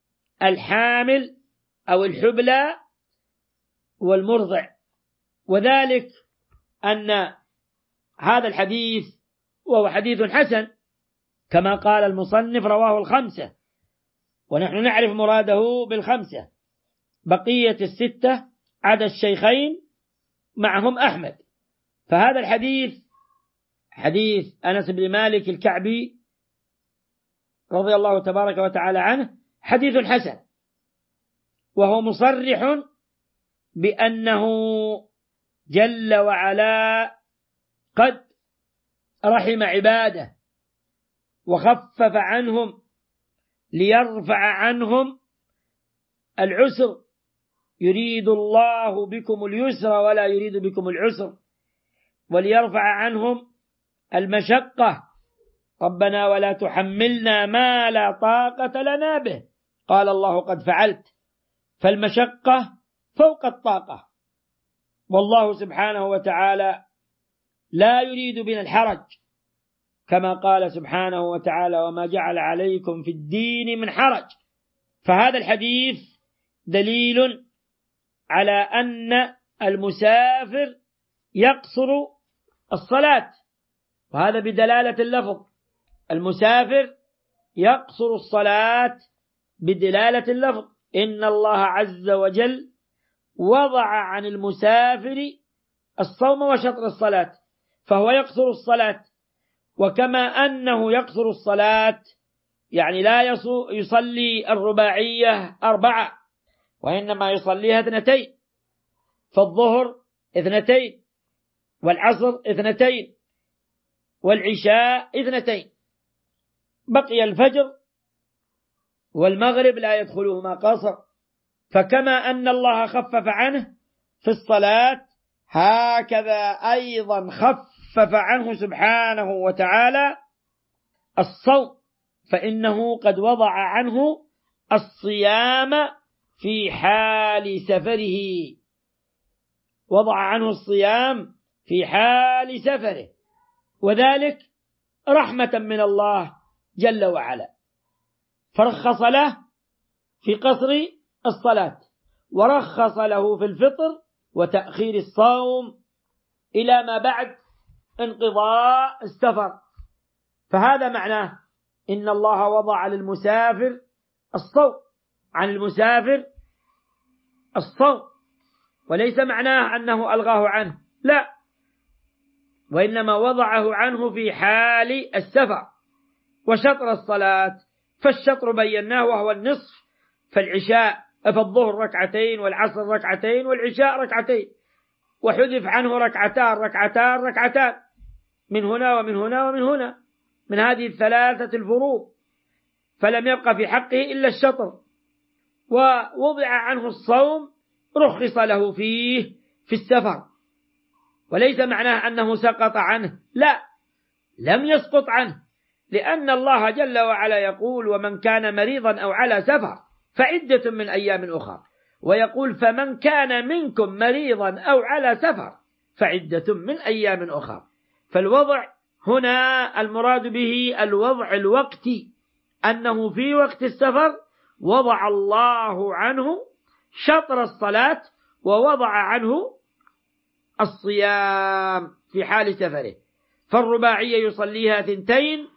الحامل أو الحبلى والمرضع، وذلك أن هذا الحديث وهو حديث حسن كما قال المصنف رواه الخمسة، ونحن نعرف مراده بالخمسة، بقية الستة عدا الشيخين معهم أحمد. فهذا الحديث حديث أنس بن مالك الكعبي رضي الله تبارك وتعالى عنه حديث حسن، وهو مصرح بأنه جل وعلا قد رحم عباده وخفف عنهم ليرفع عنهم العسر، يريد الله بكم اليسر ولا يريد بكم العسر، وليرفع عنهم المشقة، ربنا ولا تحملنا ما لا طاقة لنا به، قال الله قد فعلت. فالمشقة فوق الطاقة، والله سبحانه وتعالى لا يريد بنا الحرج، كما قال سبحانه وتعالى: وما جعل عليكم في الدين من حرج. فهذا الحديث دليل على أن المسافر يقصر الصلاة، وهذا بدلالة اللفظ، المسافر يقصر الصلاة بدلالة اللفظ: إن الله عز وجل وضع عن المسافر الصوم وشطر الصلاة، فهو يقصر الصلاة. وكما أنه يقصر الصلاة يعني لا يصلي الرباعية أربعة، وإنما يصليها اثنتين، فالظهر اثنتين، والعصر اثنتين، والعشاء اثنتين، بقي الفجر والمغرب لا يدخلهما قصر. فكما أن الله خفف عنه في الصلاة، هكذا أيضا خفف عنه سبحانه وتعالى الصوم، فإنه قد وضع عنه الصيام في حال سفره، وضع عنه الصيام في حال سفره، وذلك رحمة من الله جل وعلا، فرخص له في قصر الصلاة، ورخص له في الفطر وتأخير الصوم إلى ما بعد انقضاء السفر. فهذا معناه إن الله وضع للمسافر الصوم عن المسافر الصوم، وليس معناه أنه ألغاه عنه، لا، وإنما وضعه عنه في حال السفر. وشطر الصلاة، فالشطر بيناه وهو النصف، فالعشاء فالظهر ركعتين، والعصر ركعتين، والعشاء ركعتين، وحذف عنه ركعتان ركعتان ركعتان من هنا ومن هنا ومن هنا من هذه الثلاثة الفروض، فلم يبقى في حقه إلا الشطر. ووضع عنه الصوم، رخص له فيه في السفر، وليس معناه أنه سقط عنه، لا، لم يسقط عنه، لأن الله جل وعلا يقول: ومن كان مريضا أو على سفر فعدة من أيام أخرى، ويقول: فمن كان منكم مريضا أو على سفر فعدة من أيام أخرى. فالوضع هنا المراد به الوضع الوقتي، أنه في وقت السفر وضع الله عنه شطر الصلاة ووضع عنه الصيام في حال سفره، فالرباعية يصليها ثنتين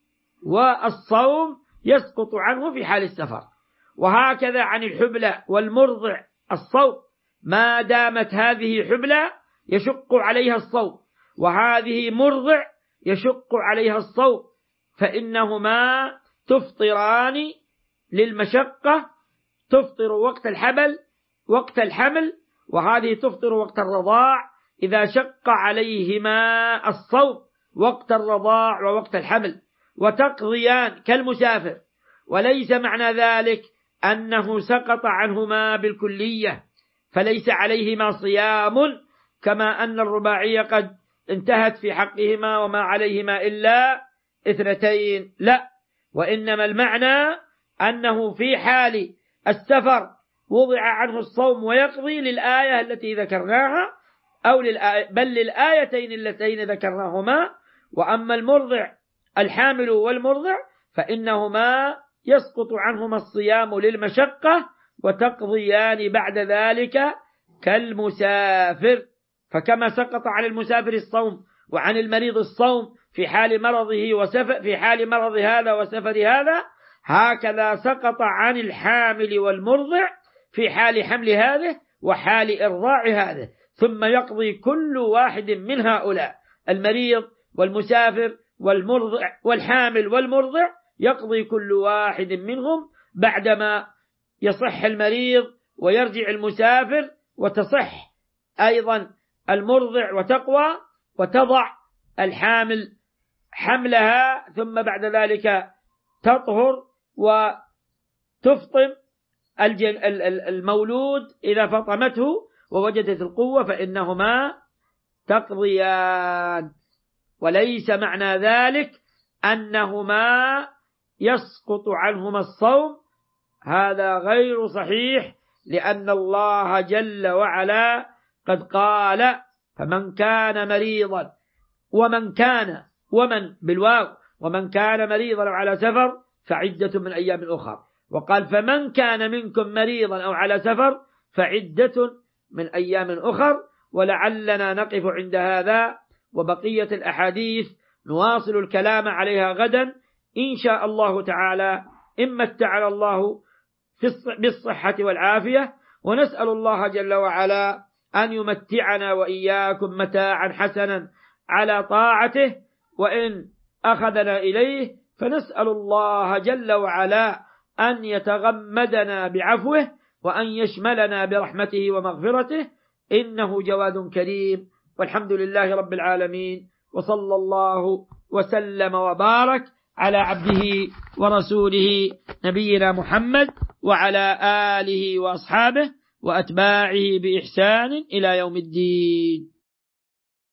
والصوم يسقط عنه في حال السفر. وهكذا عن الحبلى والمرضع الصوم، ما دامت هذه حبلى يشق عليها الصوم وهذه مرضع يشق عليها الصوم، فإنهما تفطران للمشقة، تفطر وقت الحمل وقت الحمل وهذه تفطر وقت الرضاع إذا شق عليهما الصوم وقت الرضاع ووقت الحمل، وتقضيان كالمسافر. وليس معنى ذلك أنه سقط عنهما بالكلية، فليس عليهما صيام كما أن الرباعية قد انتهت في حقهما وما عليهما إلا اثنتين، لا، وإنما المعنى أنه في حال السفر وضع عنه الصوم ويقضي للآية التي ذكرناها أو للآية بل للآيتين اللتين ذكرناهما. وأما المرضع الحامل والمرضع فإنهما يسقط عنهما الصيام للمشقة وتقضيان بعد ذلك كالمسافر. فكما سقط عن المسافر الصوم وعن المريض الصوم في حال مرضه وسفر في حال مرض هذا وسفر هذا، هكذا سقط عن الحامل والمرضع في حال حمل هذه وحال إرضاع هذه، ثم يقضي كل واحد من هؤلاء المريض والمسافر والمرضع والحامل والمرضع، يقضي كل واحد منهم بعدما يصح المريض ويرجع المسافر وتصح أيضا المرضع وتقوى وتضع الحامل حملها، ثم بعد ذلك تطهر وتفطم المولود إذا فطمته ووجدت القوة، فإنهما تقضيان. وليس معنى ذلك أنهما يسقط عنهما الصوم، هذا غير صحيح، لأن الله جل وعلا قد قال: فمن كان مريضا ومن كان ومن بالواو ومن كان مريضا أو على سفر فعدة من أيام أخر، وقال: فمن كان منكم مريضا أو على سفر فعدة من أيام أخر. ولعلنا نقف عند هذا، وبقية الأحاديث نواصل الكلام عليها غدا إن شاء الله تعالى، إن متعنا الله بالصحة والعافية، ونسأل الله جل وعلا أن يمتعنا وإياكم متاعا حسنا على طاعته، وإن أخذنا إليه فنسأل الله جل وعلا أن يتغمدنا بعفوه وأن يشملنا برحمته ومغفرته، إنه جواد كريم. والحمد لله رب العالمين، وصلى الله وسلم وبارك على عبده ورسوله نبينا محمد وعلى آله وأصحابه وأتباعه بإحسان إلى يوم الدين.